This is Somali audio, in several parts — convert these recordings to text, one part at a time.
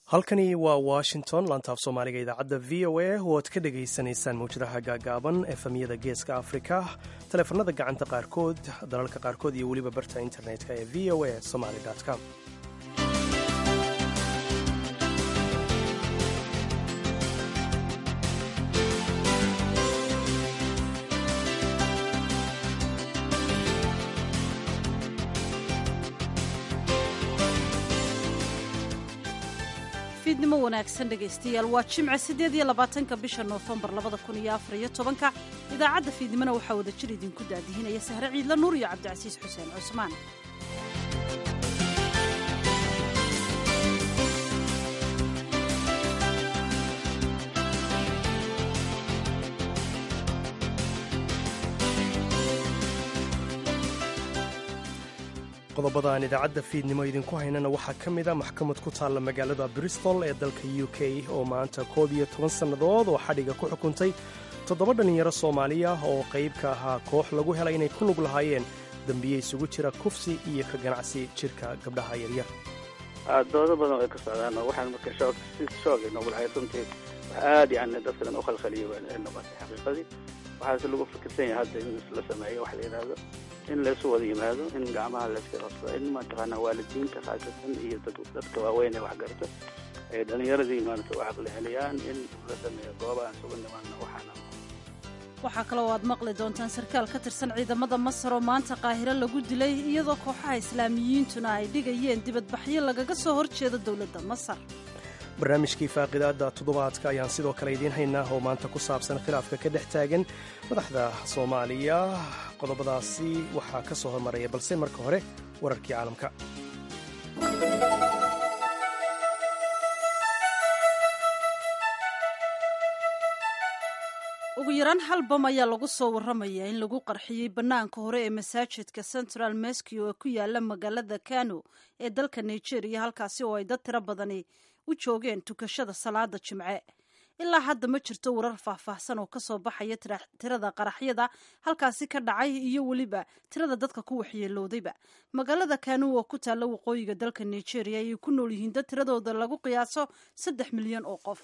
halkani waa washington laantaaf soomaaliga idaacadda v o a oo aad ka dhagaysanaysaan mawjadaha gaagaaban efemyada geeska afrika taleefanada gacanta qaarkood dalalka qaarkood iyo weliba barta internetka ee v o a somaly com fiidnimo wanaagsan dhegaystayaal waa jimce 8 bisha noofembar 2014 idaacadda fiidnimona waxaa wada jir idinku daadihinaya sahre ciidla nuur iyo cabdicasiis xuseen cusmaan. qodobada aan idaacadda fiidnimo idinku haynana waxaa ka mid a maxkamad ku taalla magaalada bristol ee dalka u k oo maanta 11 sannadood oo xadhiga ku xukuntay 7 dhallinyaro soomaaliya oo qayb ka ahaa koox lagu helay inay ku lug lahaayeen dembiye isugu jira kufsi iyo ka ganacsi jirka gabdhaha yaryar. doodo badan ay ka socdaan waxaan marka shoogay noqday runtii aad yani dadkan u khalkhaliyo noqotay xaqiiqadii waxaase lagu fikirsan yahay hadda in la sameeyo wax la yidhaahdo in laysu wada yimaado in gacmaha layska qabsado in mataqaanaa waalidiinta khaasatan iyo dadka waaweyn ee waxgarta ay dhallinyaradii maanta u caqli celiyaan in la sameeyo gooba aan sugu nimaano waxaa kaloo aad maqli doontaan sarkaal ka tirsan ciidamada masar oo maanta qaahiro lagu dilay iyadoo kooxaha islaamiyiintuna ay dhigayeen dibadbaxyo lagaga soo horjeeda dowladda masar. barnaamijkii faaqidaadda toddobaadka ayaan sidoo kale idiin haynaa oo maanta ku saabsan khilaafka ka dhex taagan madaxda soomaaliya. qodobadaasi waxaa ka soo hormaraya balse marka hore wararkii caalamka. ugu yaraan hal bam ayaa lagu soo warramayaa in lagu qarxiyey bannaanka hore ee masaajidka central mosque oo ku yaala magaalada kano ee dalka nigeria, halkaasi oo ay dad tiro badani u joogeen tukashada salaada jimce. ilaa hadda ma jirto warar faahfaahsan oo ka soo baxaya tirada qaraxyada halkaasi ka dhacay iyo weliba tirada dadka ku waxyeeloodayba. magaalada kano oo ku taalla waqooyiga dalka nigeria ayay ku nool yihiin dad tiradooda lagu qiyaaso 3 milyan oo qof.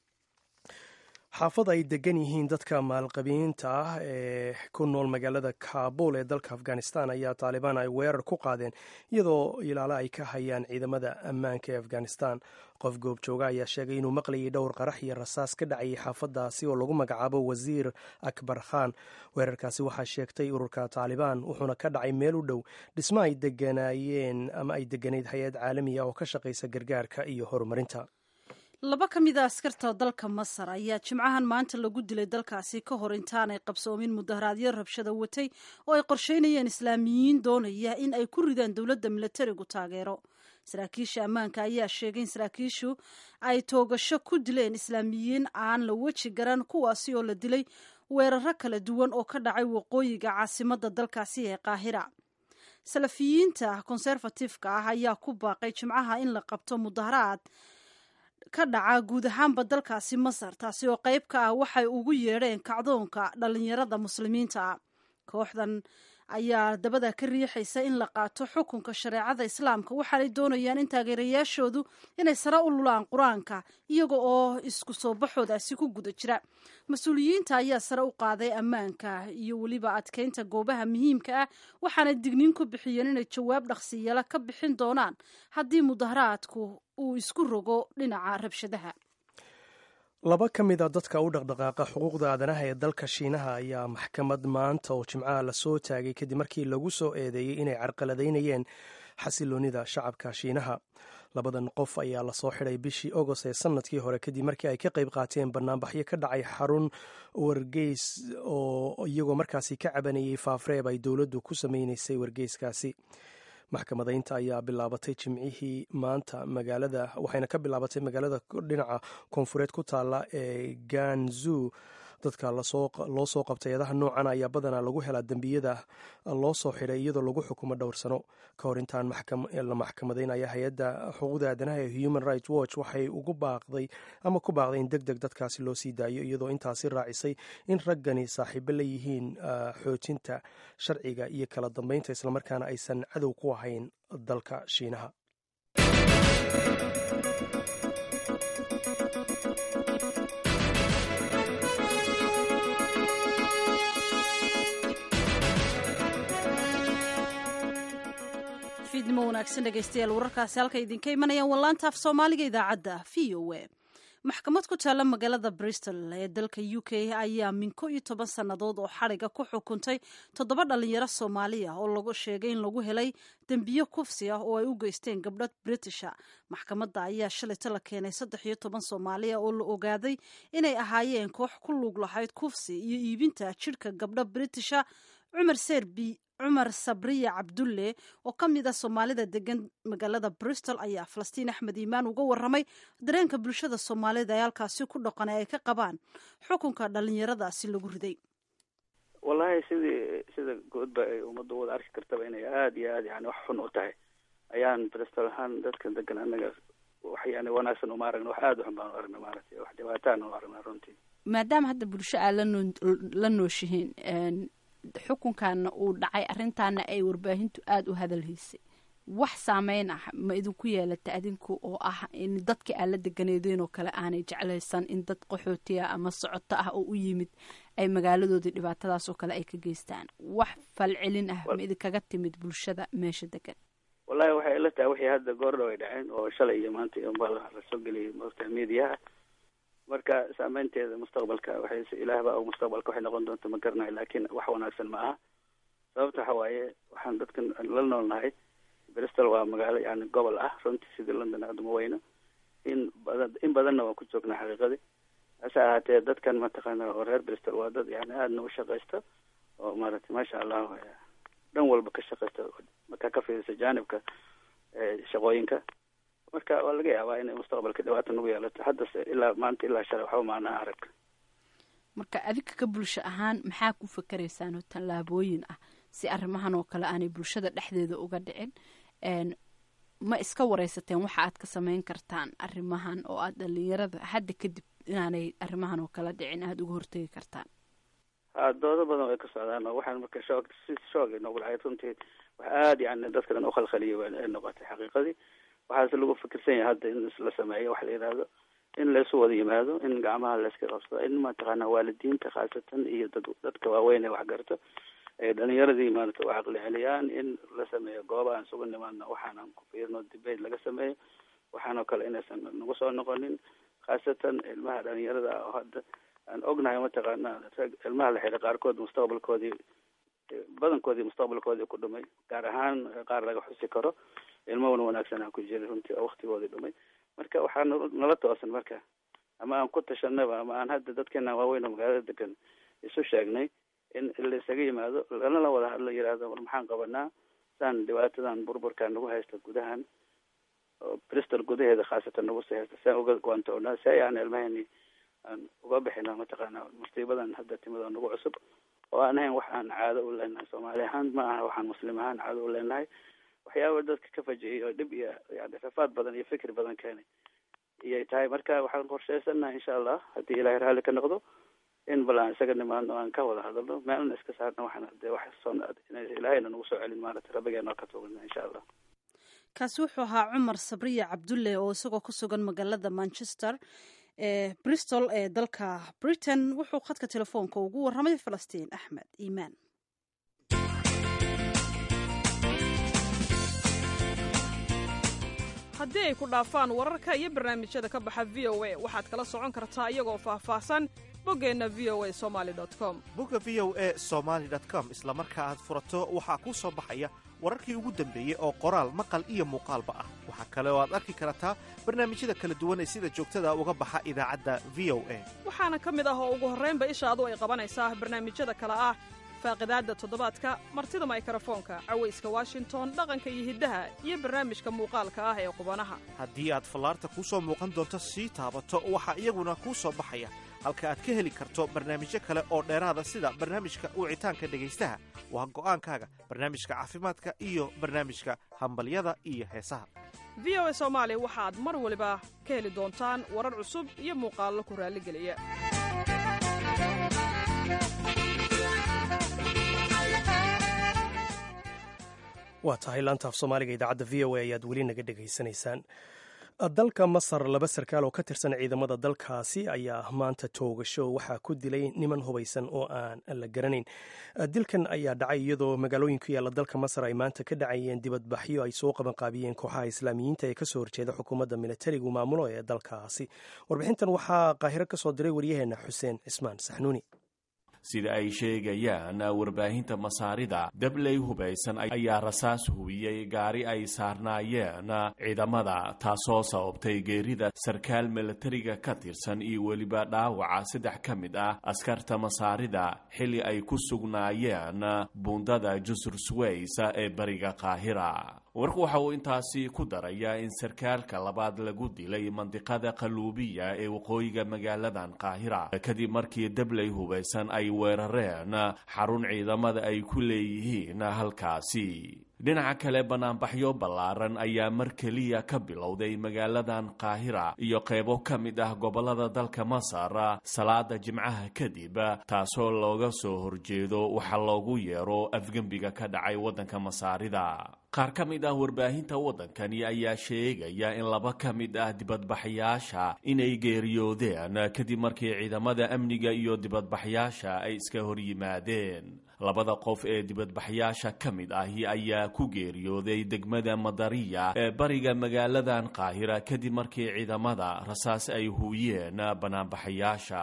xaafad ay degan yihiin dadka maalqabiinta ah ee ku nool magaalada kaabul ee dalka afghanistan ayaa taalibaan ay weerar ku qaadeen iyadoo ilaalo ay ka hayaan ciidamada ammaanka ee afghanistan. qof goobjooga ayaa sheegay inuu maqlayay dhowr qarax iyo rasaas ka dhacayay xaafadaasi oo lagu magacaabo wasiir akbar khan. weerarkaasi waxaa sheegtay ururka taalibaan wuxuuna ka dhacay meel u dhow dhismo ay deganaayeen ama ay deganayd hay-ad caalamiya oo ka shaqaysa gargaarka iyo horumarinta. 2 ka mid a askarta dalka masar ayaa jimcahan maanta lagu dilay dalkaasi ka hor intaanay qabsoomin mudaharaadyo rabshada watay oo ay qorsheynayeen islaamiyiin doonaya in ay ku ridaan dowladda milatarigu taageero. saraakiisha ammaanka ayaa sheegay in saraakiishu ay toogasho ku dileen islaamiyiin aan la weji garan, kuwaasi oo la dilay weeraro kala duwan oo ka dhacay waqooyiga caasimadda dalkaasi ee qaahira. salafiyiinta konserfatifka ah ayaa ku baaqay jimcaha in la qabto mudaharaad ka dhaca guud ahaanba dalkaasi masar, taasi oo qayb ka ah waxay ugu yeedheen kacdoonka dhallinyarada muslimiinta ah. kooxdan ayaa dabada ka riixaysa in la qaato xukunka shareecada islaamka, waxaanay doonayaan in taageerayaashoodu inay sare u lulaan qur-aanka iyaga oo isku soo baxoodaasi ku guda jira. mas-uuliyiinta ayaa sare u qaaday ammaanka iyo weliba adkeynta goobaha muhiimka ah, waxaanay digniin ku bixiyeen inay jawaab dhaqsiyala ka bixin doonaan haddii mudaharaadku uu isku rogo dhinaca rabshadaha. 2 ka mid a dadka u dhaqdhaqaaqa xuquuqda aadanaha ee dalka shiinaha ayaa maxkamad maanta oo jimcaha la soo taagay kadib markii lagu soo eedeeyey inay carqaladaynayeen xasiloonida shacabka shiinaha. 2 qof ayaa lasoo xidhay bishii agost ee sanadkii hore kadib markii ay ka qayb qaateen banaanbaxyo ka dhacay xarun wargeys oo iyagoo markaasi ka cabanayay faafreeb ay dowladdu ku sameynaysay wargeyskaasi. maxkamadaynta ayaa bilaabatay jimcihii maanta waxayna ka bilaabatay magaalada dhinaca koonfureed ku taalla ee ganzu. dadka loo soo qabtay eedaha noocan ayaa badanaa lagu helaa dembiyada loo soo xidhay iyadoo lagu xukumo dhowr sano ka hor intaan la maxkamadaynaya. hay-adda xuquuqda aadanaha ee human rights watch waxay ku baaqday in deg deg dadkaasi loo sii daayo, iyadoo intaasi raacisay in raggani saaxiibo la yihiin xoojinta sharciga iyo kala dambeynta islamarkaana aysan cadow ku ahayn dalka shiinaha. fiidnimo wanaagsan dhegaystayaal wararkaasi halka idinka imanayaan wallaanta af soomaaliga idaacadda v o a maxkamad ku taalla magaalada bristol ee dalka u k ayaa min 11 sannadood oo xadhiga ku xukuntay 7 dhalinyaro soomaaliya oo lagu sheegay in lagu helay dembiyo kufsi ah oo ay u geysteen gabdho britisha. maxkamadda ayaa shalayta la keenay 13 soomaaliya oo la ogaaday inay ahaayeen koox ku lug lahayd kufsi iyo iibinta jidhka gabdho britisha. cumar sabriya cabdulle oo ka mid a soomaalida degan magaalada bristol ayaa falastiin axmed iimaan uga waramay dareenka bulshada soomaalida ee halkaasi ku dhaqanay ay ka qabaan xukunka dhalinyaradaasi lagu riday. wallahi sida goodba ay ummadda wada arki kartaba inay aada iyo aada yani wax xun u tahay ayaan bristol ahaan dadka degan anaga wax yani wanaagsan uma aragna wax aada u xun baan u aragna maaragtay wax dhibaataan u aragna runtii. maadaama hadda bulsho aa la nooshihiin xukunkaana uu dhacay arrintaana ay warbaahintu aada u hadalhaysay wax saameyn ah ma idinku yeelata adinku oo ah in dadka aad la deganeedeen oo kale aanay jeclaysan in dad qaxootiya ama socoto ah oo u yimid ay magaaladoodii dhibaatadaas oo kale ay ka geystaan? wax falcelin ah ma idinkaga timid bulshada meesha degan? wallahi waxay ila tahay wixii hadda goordhow ay dhaceen oo shalay iyo maanta unbaa la soo geliyay maogtahay miidiyaha, marka saameynteeda mustaqbalka ilaahba oo mustaqbalka waxay noqon doonta ma garanayo, laakiin wax wanaagsan ma aha. sababta waxa waaye waxaan dadkan la noolnahay bristol waa magaalo yani gobol ah runtii sidii london aada uma weyno, in badanna waan ku joognaa xaqiiqadii. hase ahaatee dadkan mataqaana oo reer bristol waa dad yani aadna u shaqaysta oo maaragtay maasha allah dhan walba ka shaqaysta markaa ka fiirisa jaanibka shaqooyinka. marka waa laga yaabaa inay mustaqbalka dhibaata nagu yeelato haddase ilaa maanta ilaa shalay waxba maanaha arag. marka adinka ka bulsho ahaan maxaa ku fakeraysaan oo tallaabooyin ah si arrimahan oo kale aanay bulshada dhexdeeda uga dhicin? ma iska wareysateen waxa aad ka samayn kartaan arrimahan oo aad dhalinyarada hadda kadib inaanay arrimahan oo kale dhicin aada uga hortegi kartaan? doodo badan way ka socdaan oo waxaan marka shoog noogu dhacay runtii wax aada yani dadka dhan u khalkhaliyay ay noqotay xaqiiqadii. waxaase lagu fikirsan yahay hadda in la sameeyo wax la yidhaahdo in laysu wada yimaado, in gacmaha layska qabsado, in mataqaana waalidiinta khaasatan iyo dadka waaweyn ee waxgarto ay dhalinyaradii maarata u caqli celiyaan, in la sameeyo gooba aan isugu nimaadno waxaanan ku fiirno debate laga sameeyo. waxaanoo kale inaysan nagu soo noqonin khaasatan ilmaha dhalinyarada oo hadda aan ognahay mataqaana ilmaha la xidhay qaarkood badankoodii mustaqbalkoodii ku dhumay, gaar ahaan qaar laga xusi karo ilmahan wanaagsanaa ku jira runtii oo waktigoodii dhumay. marka waxaa nala toosan marka ama aan ku tashanaba ama aan hadda dadkeena waaweyn oo magaalada degan isu sheegnay in la isaga yimaado lana la wada hadlo yidhaahdo war maxaan qabanaa saan dhibaatadan burburkaan nagu haysta gudahan bristol gudaheeda khaasatan nagu sii haysta saan uga goantoonaa si ayaan ilmaheni aan uga bixino mataqaana musiibadan hadda timid oo nagu cusub oo aan ahayn wax aan caado u leenahay soomaali ahaan, ma aha waxaan muslim ahaan caado u leenahay. waxyaaba dadka ka fajiyay oo dhib iyo yani rafaad badan iyo fikri badan keenay iyay tahay. marka waxaan qorshaysanaha insha allah haddii ilaahay raalli ka noqdo in bal aan isaga nimaadno aan ka wada hadalno meelna iska saarno waxaan dee wax ilaahayna nagu soo celin maarata rabbigeena ka tuugana insha allah. kaasi wuxuu ahaa cumar sabriya cabdulle oo isagoo ku sugan magaalada manchester ee bristol ee dalka britain. wuxuu khadka telefoonka ugu waramay falastiin axmed iimaan. haddii ay ku dhaafaan wararka iyo barnaamijyada ka baxa v o a waxaad kala socon kartaa iyagoo faahfaahsan boggeenna v o a somaly.com. bogga v o a somaly.com isla marka aad furato waxaa kuu soo baxaya wararkii ugu dambeeyey oo qoraal maqal iyo muuqaalba ah. waxaa kale oo aad arki kartaa barnaamijyada kala duwan ee sida joogtada uga baxa idaacadda v o a. waxaana ka mid ah oo ugu horraynba ishaadu ay qabanaysaa barnaamijyada kale ah faaqidaadda toddobaadka, martida maykarafoonka, cawayska washington, dhaqanka iyo hiddaha, iyo barnaamijka muuqaalka ah ee qubanaha. haddii aad fallaarta kuu soo muuqan doonto sii taabato waxaa iyaguna kuu soo baxaya halka aad ka heli karto barnaamijyo kale oo dheeraada sida barnaamijka wicitaanka dhegaystaha, waa go'aankaaga, barnaamijka caafimaadka iyo barnaamijka hambalyada iyo heesaha. v o a soomaali waxaad mar waliba ka heli doontaan warar cusub iyo muuqaallo ku raalligeliya. waa tahay laanta af soomaaliga idaacadda v o a ayaad weli naga dhegaysanaysaan. dalka masar laba sarkaal oo ka tirsan ciidamada dalkaasi ayaa maanta toogasho waxaa ku dilay niman hubaysan oo aan la garanayn. dilkan ayaa dhacay iyadoo magaalooyin ku yaalla dalka masar ay maanta ka dhacayeen dibadbaxyo ay soo qabanqaabiyeen kooxaha islaamiyiinta ee kasoo horjeeda xukuumadda militarigu maamulo ee dalkaasi. warbixintan waxaa qaahiro ka soo diray waryaheena xuseen cismaan saxnuuni. sida ay sheegayaan warbaahinta masaarida, dabley hubaysan ayaa rasaas hubiyey gaari ay saarnaayeen ciidamada, taasoo sababtay geerida sarkaal militariga ka tirsan iyo weliba dhaawaca 3 ka mid ah askarta masaarida xilli ay ku sugnaayeen buundada jusur suways ee bariga qaahira. warku waxa uu intaasi ku darayaa in sarkaalka labaad lagu dilay mandiqada qaluubiya ee waqooyiga magaaladan qaahira kadib markii dabley hubaysan ay weerareen xarun ciidamada ay ku leeyihiin halkaasi. dhinaca kale, banaanbaxyo ballaaran ayaa mar keliya ka bilowday magaaladan qaahira iyo qaybo ka mid ah gobollada dalka masar salaada jimcaha kadib, taasoo looga soo horjeedo waxa loogu yeero afgembiga ka dhacay waddanka masaarida. qaar ka mid ah warbaahinta waddankani ayaa sheegaya in 2 ka mid ah dibadbaxyaasha inay geeriyoodeen kadib markii ciidamada amniga iyo dibadbaxyaasha ay iska hor yimaadeen. 2 qof ee dibadbaxyaasha ka mid ahi ayaa ku geeriyooday degmada madariya ee bariga magaaladan qaahira kadib markii ciidamada rasaas ay huuyeen banaanbaxayaasha.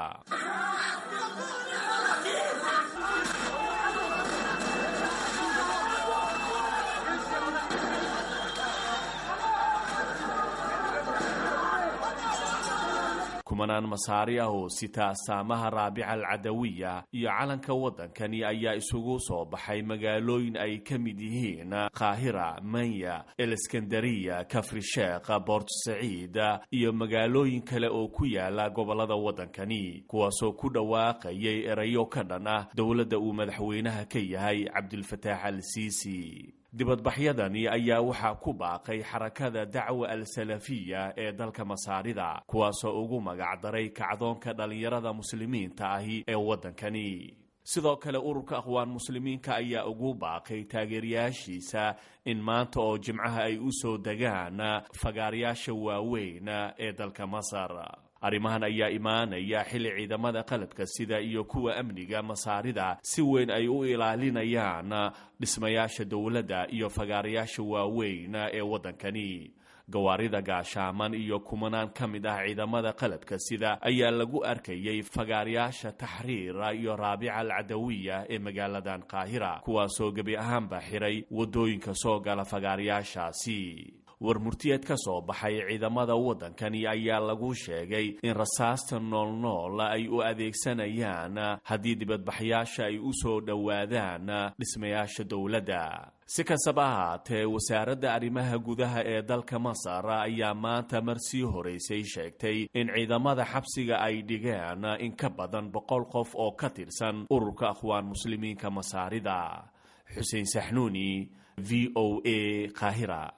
kumanaan masaari ah oo sita astaamaha raabica alcadawiya iyo calanka waddankani ayaa isugu soo baxay magaalooyin ay ka mid yihiin qaahira, manya, eliskandariya, kafri sheekh, boort saciid iyo magaalooyin kale oo ku yaala gobollada waddankani, kuwaasoo ku dhawaaqayay erayo ka dhan ah dowladda uu madaxweynaha ka yahay cabdilfataax al-siisi. dibadbaxyadani ayaa waxaa ku baaqay xarakada dacwa al-salafiya ee dalka masaarida, kuwaasoo ugu magacdaray kacdoonka dhallinyarada muslimiinta ahi ee waddankani. sidoo kale ururka aqwaan muslimiinka ayaa ugu baaqay taageerayaashiisa in maanta oo jimcaha ay u soo degaan fagaarayaasha waaweyn ee dalka masar. arrimahan ayaa imaanaya xilli ciidamada qalabka sida iyo kuwa amniga masaarida si weyn ay u ilaalinayaan dhismayaasha dowladda iyo fagaarayaasha waaweyn ee waddankani. gawaarida gaashaaman iyo kumanaan ka mid ah ciidamada qalabka sida ayaa lagu arkayay fagaarayaasha taxriir iyo raabica alcadawiya ee magaaladan qaahira, kuwaasoo gebi ahaanba xiray waddooyinka soo gala fagaarayaashaasi. war murtiyeed ka soo baxay ciidamada waddankani ayaa lagu sheegay in rasaasta noolnool ay u adeegsanayaan haddii dibadbaxyaasha ay u soo dhowaadaan dhismayaasha dowladda. si kastaba ahaatee, wasaaradda arrimaha gudaha ee dalka masar ayaa maanta mar sii horeysay sheegtay in ciidamada xabsiga ay dhigeen in ka badan 100 qof oo ka tirsan ururka aqwaan muslimiinka masaarida. xuseen saxnuuni, VOA, qaahira.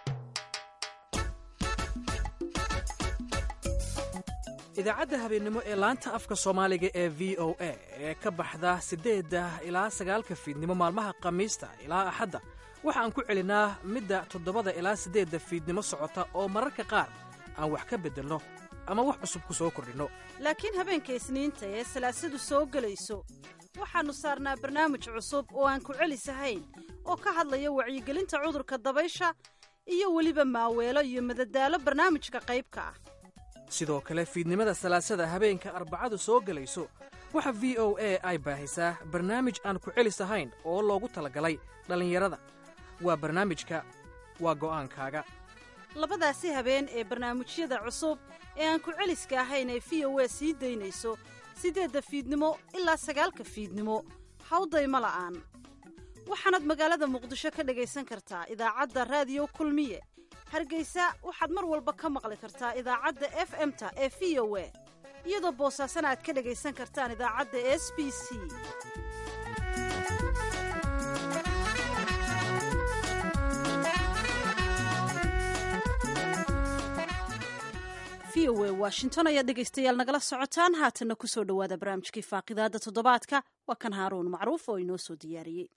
idaacadda habeennimo ee laanta afka soomaaliga ee v o a ee ka baxda 8 ilaa 9 fiidnimo maalmaha khamiista ilaa axadda waxa aan ku celinaa midda 7 ilaa 8 fiidnimo socota oo mararka qaar aan wax ka beddelno ama wax cusub ku soo kordhinno. laakiin habeenka isniinta ee salaasadu soo gelayso waxaannu saarnaa barnaamij cusub oo aan ku celisahayn oo ka hadlaya wacyigelinta cudurka dabaysha iyo weliba maaweelo iyo madadaalo barnaamijka qaybka ah. sidoo kale fiidnimada salaasada habeenka arbacadu soo gelayso waxa v o a ay baahisaa barnaamij aan ku celis ahayn oo loogu talagalay dhallinyarada. waa barnaamijka waa go'aankaaga. labadaasi habeen ee barnaamijyada cusub ee aan ku celiska ahayn ee v o a sii daynayso 8 fiidnimo ilaa 9 fiidnimo hawdayma la'aan. waxaanaad magaalada muqdisho ka dhagaysan kartaa idaacadda raadiyo kulmiye. hargeysa waxaad mar walba ka maqli kartaa idaacadda FM-ta ee v o a, iyadoo boosaasana aad ka dhagaysan kartaan idaacadda SBC. v o a washington ayaad dhegaystayaal nagala socotaan. haatanna ku soo dhowaada barnaamijkii faaqidaadda toddobaadka. waa kan haaruun macruuf oo inoo soo diyaariyey.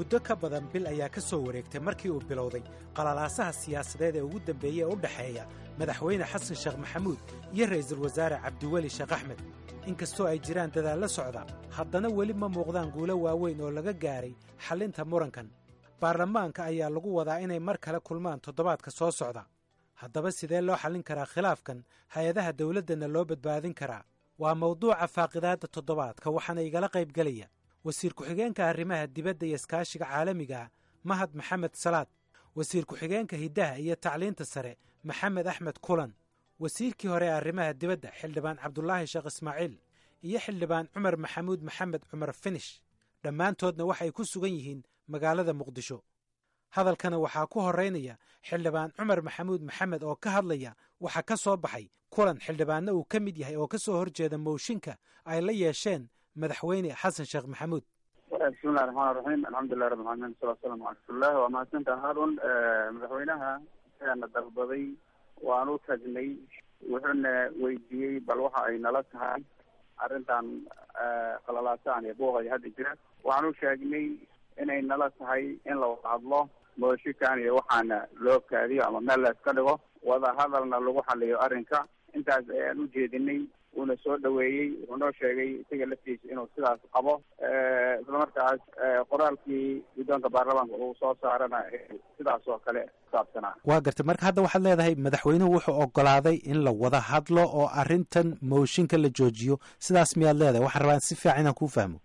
muddo ka badan bil ayaa ka soo wareegtay markii uu bilowday qalalaasaha siyaasadeed ee ugu dambeeyey ee u dhexeeya madaxweyne xasan sheekh maxamuud iyo ra'iisul wasaare cabdiweli sheekh axmed inkastoo ay jiraan dadaallo socda haddana weli ma muuqdaan guulo waaweyn oo laga gaaray xallinta murankan baarlamaanka ayaa lagu wadaa inay mar kale kulmaan toddobaadka soo socda haddaba sidee loo xallin karaa khilaafkan hay-adaha dawladdanna loo badbaadin karaa waa mawduuca faaqidaadda toddobaadka waxaana igala qayb gelaya wasiir ku-xigeenka arrimaha dibadda iyo iskaashiga caalamiga ah mahad maxamed salaad wasiir ku-xigeenka hiddaha iyo tacliinta sare maxamed axmed kulan wasiirkii hore ee arrimaha dibadda xildhibaan cabdulaahi sheekh ismaaciil iyo xildhibaan cumar maxamuud maxamed cumar finish dhammaantoodna waxay ku sugan yihiin magaalada muqdisho hadalkana waxaa ku horraynaya xildhibaan cumar maxamuud maxamed oo ka hadlaya waxa ka soo baxay kulan xildhibaanna uu ka mid yahay oo ka soo horjeeda mooshinka ay la yeesheen madaxweyne xasan sheekh maxamuud bismillahi raxmaan raxiim alxamdulilah rabbil caalamiin wasalaatu wasalaamu cala rasuulillah waa mahadsantaha haarun madaxweynaha ayaana dalbaday waan u tagnay wuxuuna weydiiyey bal waxa ay nala tahay arrintan qalalaasahan iyo buuqaya hadda jira waxaan u sheegnay inay nala tahay in la wada hadlo mooshinkan iyo waxaana loo kaadiyo ama meel la iska dhigo wada hadalna lagu xaliyo arrinka intaas ayaan u jeedinay uuna soo dhaweeyey wuxuu noo sheegay isaga laftiisa inuu sidaas qabo islamarkaas qoraalkii guddoonka baarlamaanka uu soo saarana sidaas oo kale kusaabsanaa waa gartay marka hadda waxaad leedahay madaxweynuhu wuxuu ogolaaday in la wada hadlo oo arrintan mooshinka la joojiyo sidaas miyaad leedahay waxaan rabaa si fiican inaan kuu fahmo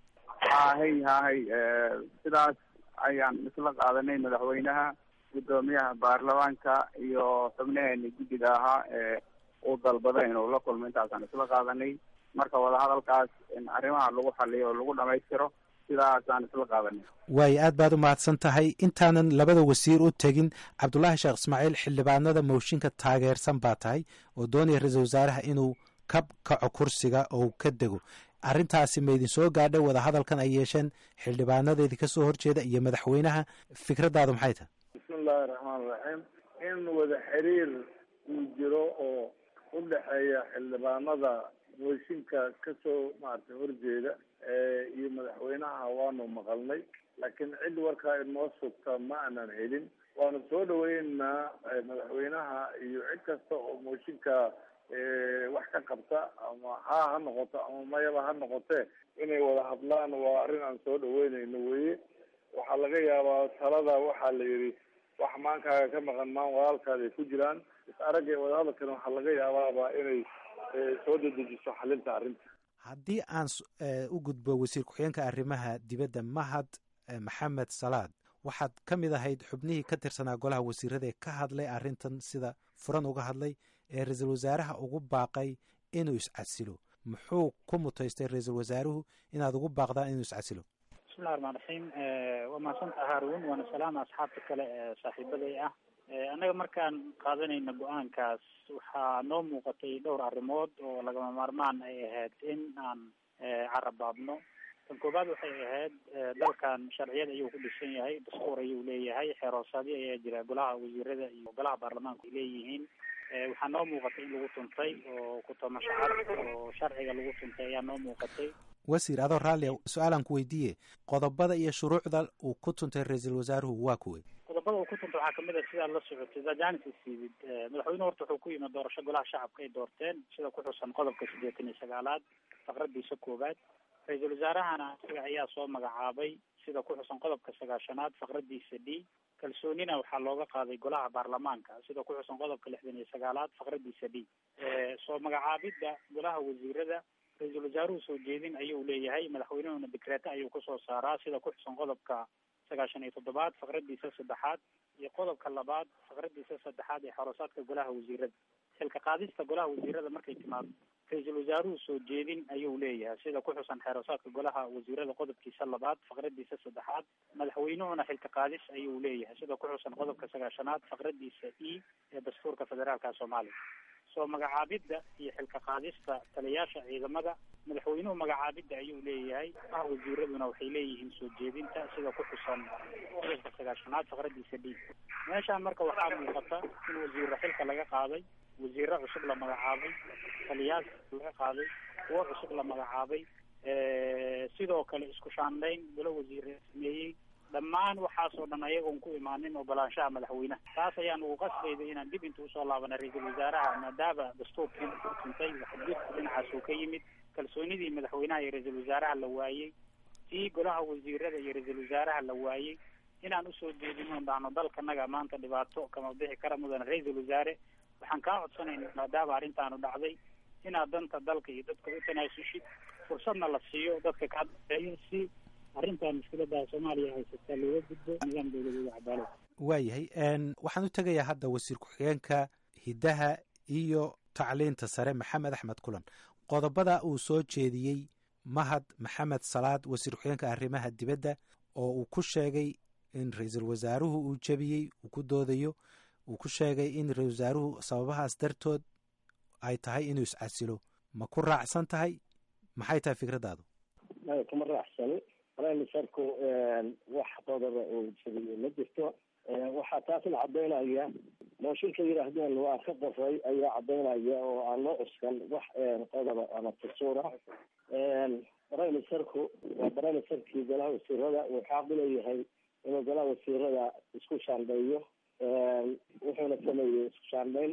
hahay sidaas ayaan isla qaadanay madaxweynaha guddoomiyaha baarlamaanka iyo xubnaheeni guddiga ahaa uu dalbaday inuu la kulmo intaasaan isla qaadanay marka wadahadalkaas in arrimaha lagu xaliyo oo lagu dhamaystiro sidaasaan isla qaadanay waayo aad baad u mahadsan tahay intaanan labada wasiir u tegin cabdulaahi sheekh ismaaciil xildhibaanada mooshinka taageersan baa tahay oo doonaya ra-iisul wasaaraha inuu ka kaco kursiga oo ka dego arrintaasi ma idin soo gaadhay wadahadalkan ay yeesheen xildhibaanadeedii ka soo horjeeda iyo madaxweynaha fikraddaadu maxay tahay bismillahi raxmaan raxiim in wada xiriir uu jiro oo u dhexeeya xildhibaanada mooshinka kasoo maaragtay horjeeda iyo madaxweynaha waanu maqalnay laakiin cid warkaa inoo sugta ma aanan helin waanu soo dhaweynaynaa madaxweynaha iyo cid kasta oo mooshinka wax ka qabta ama ha noqoto ama mayaba ha noqotee inay wada hadlaan waa arrin aan soo dhaweynayno weye waxaa laga yaabaa talada waxaa la yidhi wax maankaaga ka maqan maan walaalkaada ay ku jiraan is aragga wadahadalkana waxaa laga yaabaaba inay soo dedejiso xalinta arrinta haddii aan u gudbo wasiir ku-xigeenka arrimaha dibadda mahad maxamed salaad waxaad ka mid ahayd xubnihii ka tirsanaa golaha wasiirada ee ka hadlay arrintan sida furan uga hadlay ee ra-iisul wasaaraha ugu baaqay inuu iscasilo muxuu ku mutaystay ra-iisul wasaaruhu inaad ugu baaqdaan inuu iscasilo bismillahi raxmaan raxiim waa mahadsantaha haarun waana salaama asxaabta kale ee saaxiibaday ah annaga markaan qaadanayna go-aankaas waxaa noo muuqatay dhowr arrimood oo lagama maarmaan ay ahayd in aan carabaabno tan koobaad waxay ahayd dalkan sharciyada ayuu ku dhisan yahay dastuur ayuu leeyahay xeeroosaadyo ayaa jira golaha wasiirada iyo golaha baarlamaanku ay leeyihiin waxaa noo muuqatay in lagu tuntay oo kutamashacad oo sharciga lagu tuntay ayaa noo muuqatay wasiir adoo raallia su-aalaan ku weydiiye qodobada iyo shuruucda uu ku tuntay ra-iisul wasaaruhu waa kuwey qodobada uu ku tuntay waxaa kamid a sidaad la socotay dajanis isiidid madaxweynuhu horta wuxuu ku yimid doorasho golaha shacabka ay doorteen sida ku xusan qodobka 89 faqradiisa koowaad ra-iisul wasaarahana isaga ayaa soo magacaabay sida ku xusan qodobka 9 faqradiisa d kalsoonina waxaa looga qaaday golaha baarlamaanka sida ku xusan qodobka 69 faqradiisa d soo magacaabidda golaha wasiirada ra-iisul wasaaruhu soo jeedin ayuu leeyahay madaxweynuhuna dekreeta ayuu kusoo saaraa sida ku xusan qodobka 97 faqradiisa 3 iyo qodobka 2 faqradiisa 3 ee xoroosaadka golaha wasiirada xilka qaadista golaha wasiirada markay timaado ra-iisul wasaaruhu soo jeedin ayuu leeyahay sida ku xusan xeeroosaadka golaha wasiirada qodobkiisa 2 faqradiisa 3 madaxweynuhuna xilka qaadis ayuu leeyahay sida ku xusan qodobka 9 faqradiisa e ee dastuurka federaalka Soomaaliya soo magacaabidda iyo xilka qaadista taliyaasha ciidamada madaxweynuhu magacaabidda ayuu leeyahay wasiiraduna waxay leeyihiin soo jeedinta sida ku xusan qodobka 9 faqradiisa d meeshaan marka waxaa muuqata in wasiirra xilka laga qaaday wasiirro cusub la magacaabay taliyaal laga qaaday kuwo cusub la magacaabay sidoo kale isku shaandhayn golo wasiirre sameeyey dhammaan waxaasoo dhan ayagoon ku imaanin ogolaanshaha madaxweynaha. taas ayaan ugu qasbayday inaan dib inta usoo laabana ra-iisul wasaaraha maadaama dastuurkii u tuntay waxadgudka dhinacaas uu ka yimid, kalsoonidii madaxweynaha iyo ra-iisul wasaaraha la waayey, tii golaha wasiirada iyo ra-iisul wasaaraha la waayey, inaan usoo jeedino dhahno dalkanaga maanta dhibaato kama bixi kara mudane ra-iisul wasaare. waxaan kaa codsanayna maadaama arrintaanu dhacday inaad danta dalka iyo dadka u tanaasushid, fursadna la siiyo dadka kaa dambeeyo si arrintan mushkilada Soomaaliya haysata looga gudbo nidaam dawladeed iyo cadaalad. waayahay waxaan u tegayaa hadda wasiir ku-xigeenka hiddaha iyo tacliinta sare Maxamed Axmed Kulan. qodobada uu soo jeediyey Mahad Maxamed Salaad wasiir ku-xigeenka arrimaha dibadda oo uu ku sheegay in ra-iisul wasaaruhu uu jebiyey uu ku doodayo, uu ku sheegay in ra-iisul wasaaruhu sababahaas dartood ay tahay inuu iscasilo. ma ku raacsan tahay? maxay tahay fikradaadu? kuma raacsani. raiisulwasaarku wax qodoba uu jebiyey ma jirto. waxaa taasna caddaynaya mooshinka yidhaahdeen waa ka qoray ayaa caddaynaya oo aan loo cuskan wax qodoba ama tasuura. raiisulwasaarku waa raiisulwasaarkii golaha wasiirada uu xaq u leeyahay inuu golaha wasiirada isku shaandheeyo. wuxuuna sameeyey isku shaandhayn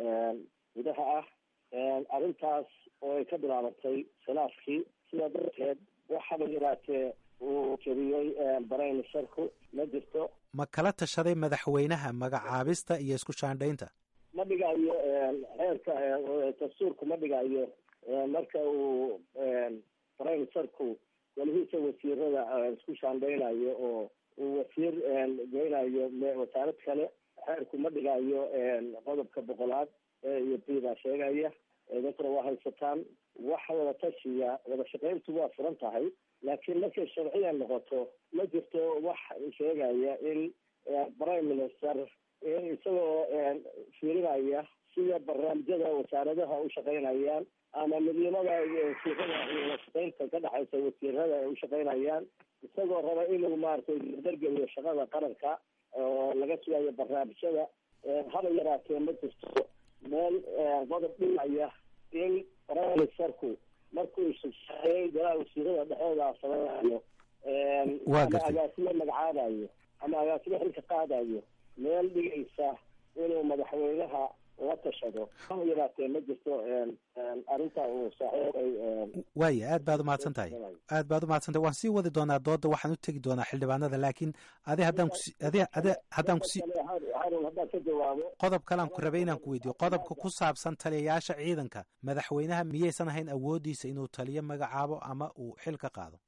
gudaha ah. arrintaas oo ay ka bilaabatay khilaafkii, sidaa darteed waxaba yaraatee uu jebiyey raiisulwasaarku ma jirto. ma kala tashaday madaxweynaha magacaabista iyo isku shaandhaynta? ma dhigayo xeerka dastuurku ma dhigayo marka uu raiisulwasaarku golihiisa wasiirada isku shaandhaynayo oo uu wasiir geynayo wasaarad kale. xeerku ma dhigayo qodobka 100 iyo baa sheegaya. dadkuna waa haysataan wax wada tashiya, wada shaqayntu waa furan tahay, laakiin markay sharciya noqoto ma jirto wax sheegaya in prime minister isagoo fiirinaya sida barnaamijyada wasaaradaha u shaqaynayaan ama midnimada shaqada iyo shaqaynta ka dhaxaysa wasiirada ay u shaqaynayaan, isagoo raba inuu maaragtay dardargeliyo shaqada qaranka oo laga sugayo barnaamijyada. haba yaraatee ma jirto meel qodob dhigaya in raiisulwasaarku markuu shaqeeyay golaha wasiirada dhexdooda samaynayo ama agaasimo magacaabayo ama agaasimo xilka qaadayo meel dhigaysa inuu madaxweynaha la tashado. haba yaraatee ma jirto arrinta uu saaxiibay. waaya aad baad umahadsan tahay. aad baad umahadsan tahay. waan sii wadi doonaa dooda, waxaan u tegi doonaa xildhibaanada, laakiin haddaan kusi haddaan ka jawaabo qodob kalean ku rabay inaan ku weydiiyo, qodobka ku saabsan taliyayaasha ciidanka. madaxweynaha miyaysan ahayn awoodiisa inuu taliyo magacaabo ama uu xil ka qaado?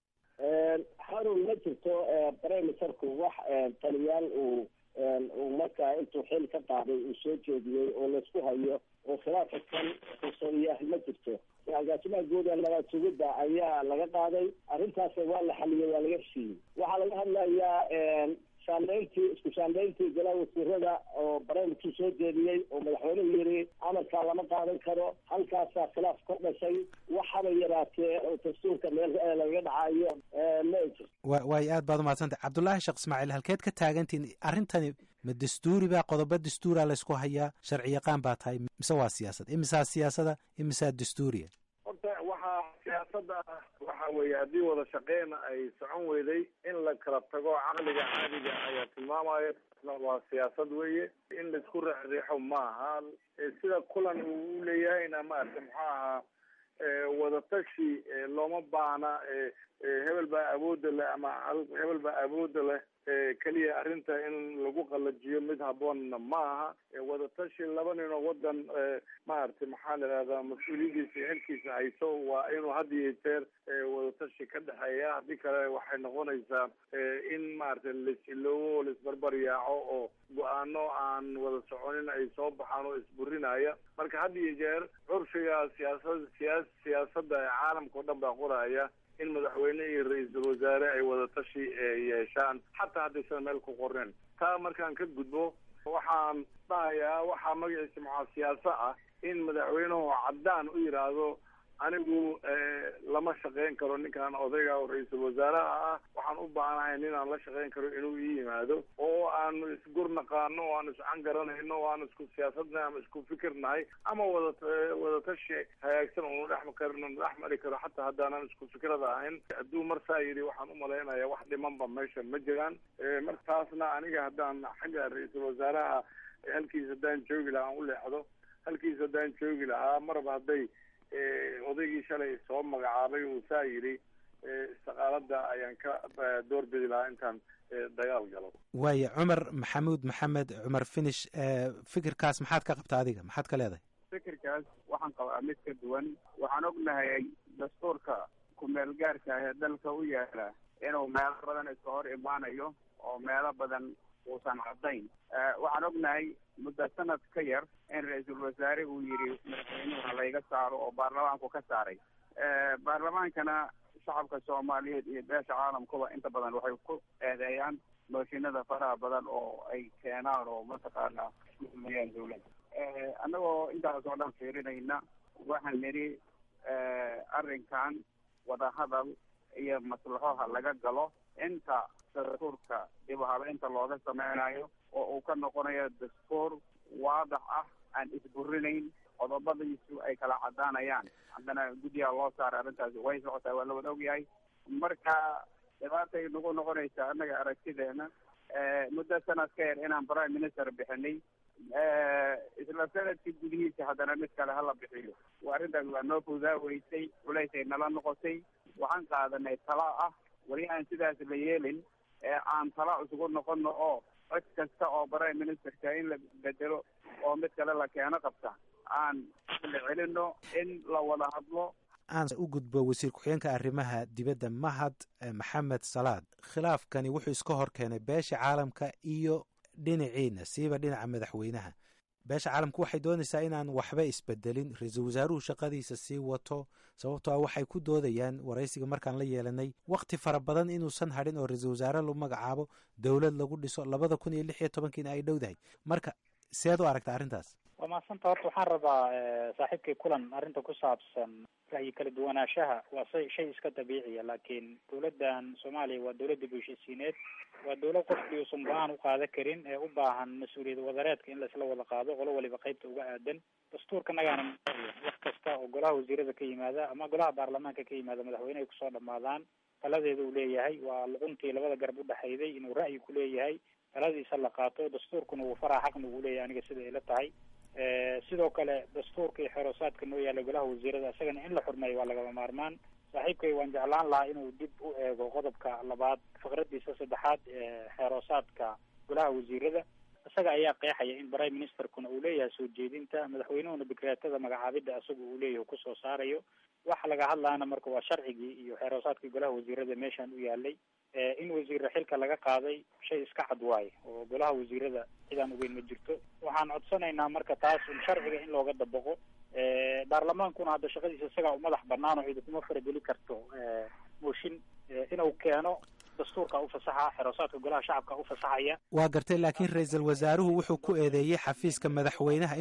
harun ma jirto raiisulwasaarku wax taliyaal uu markaa intuu xil ka qaaday uu soo jeediyey oo laisku hayo oo khilaafkan kusayaah ma jirto. agaasimaha guud ee nabad sugidda ayaa laga qaaday. arrintaas waa la xaliyey, waa laga heshiiyey. waxaa laga hadlayaa isku shaandhayntii golaha wasiirada oo barnaamijkii soo jeediyey oo madaxweynuhu yiri amarkaa lama qaadan karo. halkaasaa khilaaf ka dhashay. waxaba yaraatee oo dastuurka meel laga dhacayo ma jirto. waayo aad baad umahadsantahay. cabdullaahi sheekh ismaaciil, halkeed ka taagantiin arrintani? ma dastuuri baa? qodobo dastuura laysku hayaa? sharci yaqaan baa tahay mise waa siyaasad? imisaa siyaasada imisaa dastuuriya? horta waxaa siyaasada waxa weeye haddii wada shaqeyn ay socon weyday in la kala tago caqliga caadiga ayaa tilmaamaya. waa siyaasad weeye, in laisku riixriixo maaha. sida kulan uu leeyahayna maarata muxuu ahaa wadatashi looma baahna. hebel baa awooda leh ama hebel baa awooda leh keliya arrinta in lagu qalajiyo mid haboonna ma aha. wadatashi laba nin oo wadan maaragtay maxaa la ihahdaa mas-uuliyadiisa iyo xilkiisa hayso waa inuu had iyo jeer wadatashi ka dhexeeya. haddii kale waxay noqonaysaa in maaragtay lasiloobo laisbarbar yaaco oo go-aano aan wada soconin ay soo baxaan oo isburinaya. marka had iyo jeer curfiga siyaasada ee caalamka o dhan baa qoraya in madaxweyne iyo ra-iisul wasaare ay wada tashi yeeshaan xataa haddaysan meel ku qorneen. taa markaan ka gudbo waxaan dhahayaa waxaa magaciisa maxaa siyaasa ah in madaxweynuhu caddaan u yidhaahdo anigu lama shaqayn karo ninkaan odayga oo ra-iisul wasaaraha ah. waxaan u baahanahay ninaan la shaqayn karo inuu ii yimaado oo aanu isgurnaqaano oo aanu iscan garanayno oo aanu isku siyaasadnahay ama isku fikirnahay ama wadatashi hagaagsan oonu dhex mari karo xataa haddaanan isku fikrada ahayn. hadduu marsaa yidhi waxaan umalaynaya wax dhimanba meesha ma jiraan. martaasna aniga haddaan xagga ra-iisul wasaaraha halkiisa haddaan joogi lahaa aan u leexdo, halkiisa haddaan joogi lahaa marba hadday odaygii shalay soo magacaabay uu saa yidhi istiqaalada ayaan ka doorbidi lahaa intaan dagaal galo. waaya cumar maxamuud maxamed cumar finish, fikirkaas maxaad ka qabtaa adiga, maxaad ka leedahay? fikirkaas waxaan qabaa mid ka duwan. waxaan ognahay dastuurka ku-meel gaarka ah ee dalka u yaala inuu meelo badan iska hor imaanayo oo meelo badan uusan caddayn. waxaan ognahay muddo sanad ka yar in ra-iisul wasaare uu yidhi madaxweynuhu layga saaro oo baarlamaanku ka saaray. baarlamaankana shacabka soomaaliyeed iyo beesha caalamkuba inta badan waxay ku eedeeyaan mooshinada faraha badan oo ay keenaan oo mataqaana iskumayaan dawladda. annagoo intaas oo dhan fiirinayna waxaan nidhi arrinkan wadahadal iyo maslaxoha laga galo inta dastuurka dib u habeynta looga sameynayo oo uu ka noqonayo dastuur waadax ah aan isburinayn qodobadiisu ay kala cadaanayaan. haddana guddiga loo saaray arrintaasi way socotaa, waa la wada ogyahay. marka dhibaatay nagu noqonaysa annaga aragtideena muddo sanad ka yar inaan prime minister bixinay, isla sanadkii gudihiisa haddana mid kale hala bixiyo. arrintaas waa noo fudaaweysay, culaysay nala noqotay. waxaan qaadanay tala ah weli aan sidaas la yeelin aan tala isugu noqono oo cod kasta oo prime ministerka in la bedelo oo mid kale la keeno qabta aan la celino in la wada hadlo. aan u gudbo wasiir ku-xigeenka arrimaha dibadda mahad maxamed salaad. khilaafkani wuxuu iska hor keenay beesha caalamka iyo dhinaciina siiba dhinaca madaxweynaha. beesha caalamku waxay doonaysaa inaan waxba isbedelin, ra-iisul wasaaruhu shaqadiisa sii wato, sababtoo ah waxay ku doodayaan waraysiga markaan la yeelanay wakti fara badan inuusan hadhin oo ra-iisul wasaare lagu magacaabo, dowlad lagu dhiso 2016 ay dhowdahay. marka seed u aragta arrintaas? waa mahadsanta. horta waxaan rabaa saaxiibkay kulan arrinta ku saabsan ra'yi kala duwanaanshaha waa shay iska dabiiciya, laakiin dawladdan soomaaliya waa dawladda bulshisiineed, waa dawlad qofkii uusan go-aan u qaadan karin ee u baahan mas-uuliyad wadareedka in laisla wada qaado, qolo waliba qaybta uga aadan. dastuurka nagaana wax kasta oo golaha wasiirada ka yimaada ama golaha baarlamaanka ka yimaada madaxweyne ay kusoo dhamaadaan taladeeda uu leeyahay. waa luquntii labada garab udhexayday inuu ra'yi ku leeyahay, taladiisa la qaato. dastuurkuna wuu faraa xaqna uu leeyahay aniga sida ila tahay. sidoo kale dastuurka iyo xeroosaadka noo yaala golaha wasiirada isagana in la xurmeeyo waa lagama maarmaan. saaxiibkay waan jeclaan lahaa inuu dib u eego qodobka labaad faqradiisa saddexaad ee xeroosaadka golaha wasiirada. isaga ayaa qeexaya in prime ministerkuna uu leeyahay soo jeedinta, madaxweynuhuna dekreetada magacaabidda isaga uu leeyahay kusoo saarayo. waxa laga hadlaana marka waa sharcigii iyo xeroosaadkii golaha wasiirada meeshaan u yaalay. in wasiirra xilka laga qaaday shay iska cad waaye oo golaha wasiirada cidaan ogeyn ma jirto. waxaan codsanaynaa marka taas in sharciga in looga dabaqo. baarlamaankuna hadda shaqadiisa isagaa u madax banaan oo cidi kuma farageli karto mooshin inuu keeno. dastuurka ufasaxa, xeroosaadka golaha shacabka ufasaxaya. waa gartay, laakiin ra-iisul wasaaruhu wuxuu ku eedeeyey xafiiska madaxweynaha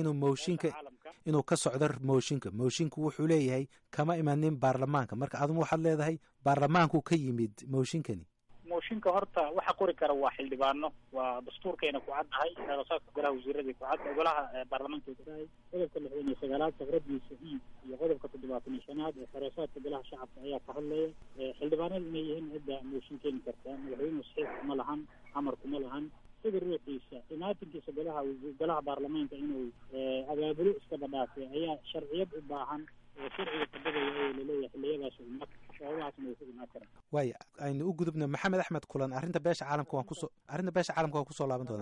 inuu ka socdo mooshinka wuxuu leeyahay kama imanin baarlamaanka. marka aduma waxaad leedahay baarlamaanku ka yimid mooshinkani. mooshinka horta waxa qori kara waa xildhibaano, waa dastuurkeena ku caddahay, xeroosaadka golaha wasiirada ku cad, golaha baarlamaanka ku caddahay. qodobka 69 faqradiisa iyo qodobka 75 ee xeroosaadka golaha shacabka ayaa ka hadlaya xildhibaanada inay yihiin cidda mooshin keeni karta. madaxweynuhu saxiix kuma lahan, amar kuma lahan. sida ruuxiisa imaatinkiisa golaha baarlamaanka inuu abaabulo iska badhaafay ayaa sharciyad u baahan oo sharciga kabadaya oo laleeyahay xiliyadaas shabahaasna way ku imaan karaan. waaya aynu u gudubno maxamed axmed kulan. arrinta beesha caalamka waan kusoo laaban doonaa.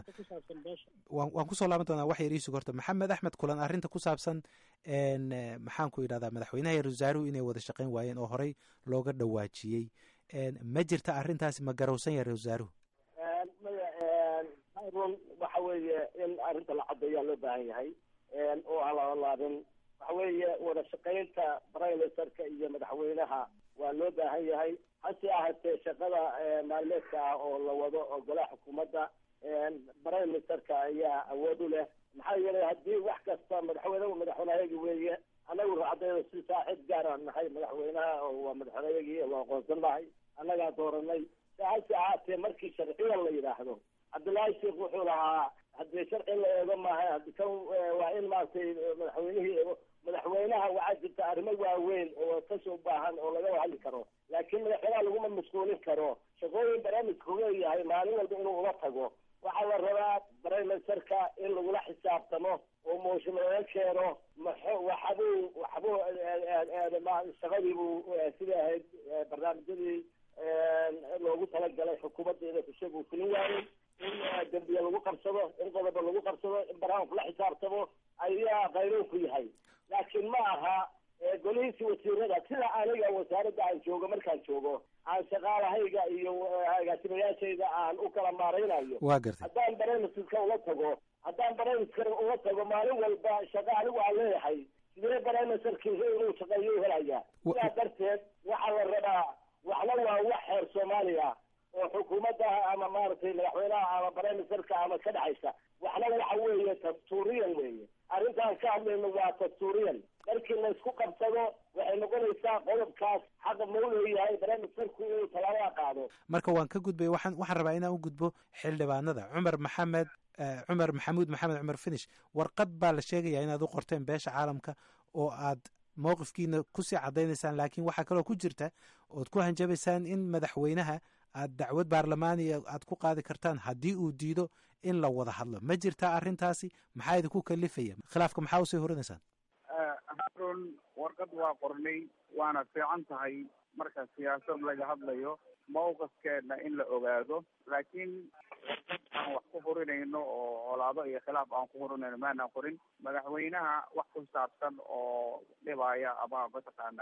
waan kusoo laaban doonaa wax yar iisug horta. maxamed axmed kulan, arrinta ku saabsan maxaan ku idhahdaa madaxweynaha iyo wasaaruhu inay wada shaqayn waayeen oo horey looga dhawaajiyey. ma jirta arrintaasi, ma garowsan yahay wasaaruhu? run waxa weeye in arrinta la caddeeyaa loo baahan yahay oo aan la laabin. waxa weeye wada shaqaynta prime ministerka iyo madaxweynaha waa loo baahan yahay. hase ahaatee shaqada maalmeedka ah oo la wado oo golaha xukuumadda prime ministerka ayaa awood u leh. maxaa yeelay haddii wax kasta madaxweynaha madaxweynehayagi weeye anagu racdayda si saaxiib gaara rabaa in maaragtay madaxweynaha waxaa jirta arrimo waaweyn oo kasoo baahan oo laga hadli karo, laakiin madaxweynaha laguma mashquulin karo. shaqooyin barnaamijka leeyahay maalin walba inuu ula tago. waxaa la rabaa brimesterka in lagula xisaabtamo oo mooshin laga keeno waxbuu shaqadiibuu sidai ahayd barnaamijyadii loogu talagalay xukuumadda inay kushagu fulin waayey, in dembiye lagu qabsado, in qodoba lagu qabsado, in barnaamijku la xisaabtamo ayaa qaynuunku yahay. laakiin ma aha golihiisi wasiirada sida aniga wasaaradda aan joogo markaan joogo aan shaqaalahayga iyo agaasimayaashayda aan u kala maaraynayo. haddaan barnaamijka ula tago maalin walba shaqa anigu aan leeyahay, sidee barnaamijkii inuu shaqeeyo helaya? sidaa darteed waxaa la rabaa waxna waa wax xeer Soomaaliya oo xukuumadda ama maaragtay madaxweynaha ama barnaamijka ama ka dhaxaysa, waxna waxa weeye dastuuriyan weeye. arrintaan ka hadlayno waa dastuuriyan. markii la isku qabsado waxay noqonaysaa qodobkaas xaqa ma u leeyahay barnaamijku inuu talaabo qaado. marka waan ka gudbay, waxaan rabaa inaan u gudbo xildhibaanada. cumar maxamuud maxamed cumar finish, warqad baa la sheegayaa inaad u qorteen beesha caalamka oo aad mowqifkiina kusii cadaynaysaan, laakiin waxaa kaloo ku jirta ood ku hanjabaysaan in madaxweynaha aad dacwad baarlamaaniya aad ku qaadi kartaan haddii uu diido in la wada hadlo. ma jirtaa arrintaasi? maxaa idinku kalifaya? khilaafka maxaa usii horinaysaan? harun, warqad waa qornay, waana fiican tahay marka siyaasad laga hadlayo mawqifkeena in la ogaado, laakiin warqad aan wax ku hurinayno oo colaado iyo khilaaf aan ku hurinayno maanaan qorin. madaxweynaha wax ku saabsan oo dhibaya ama mataqaana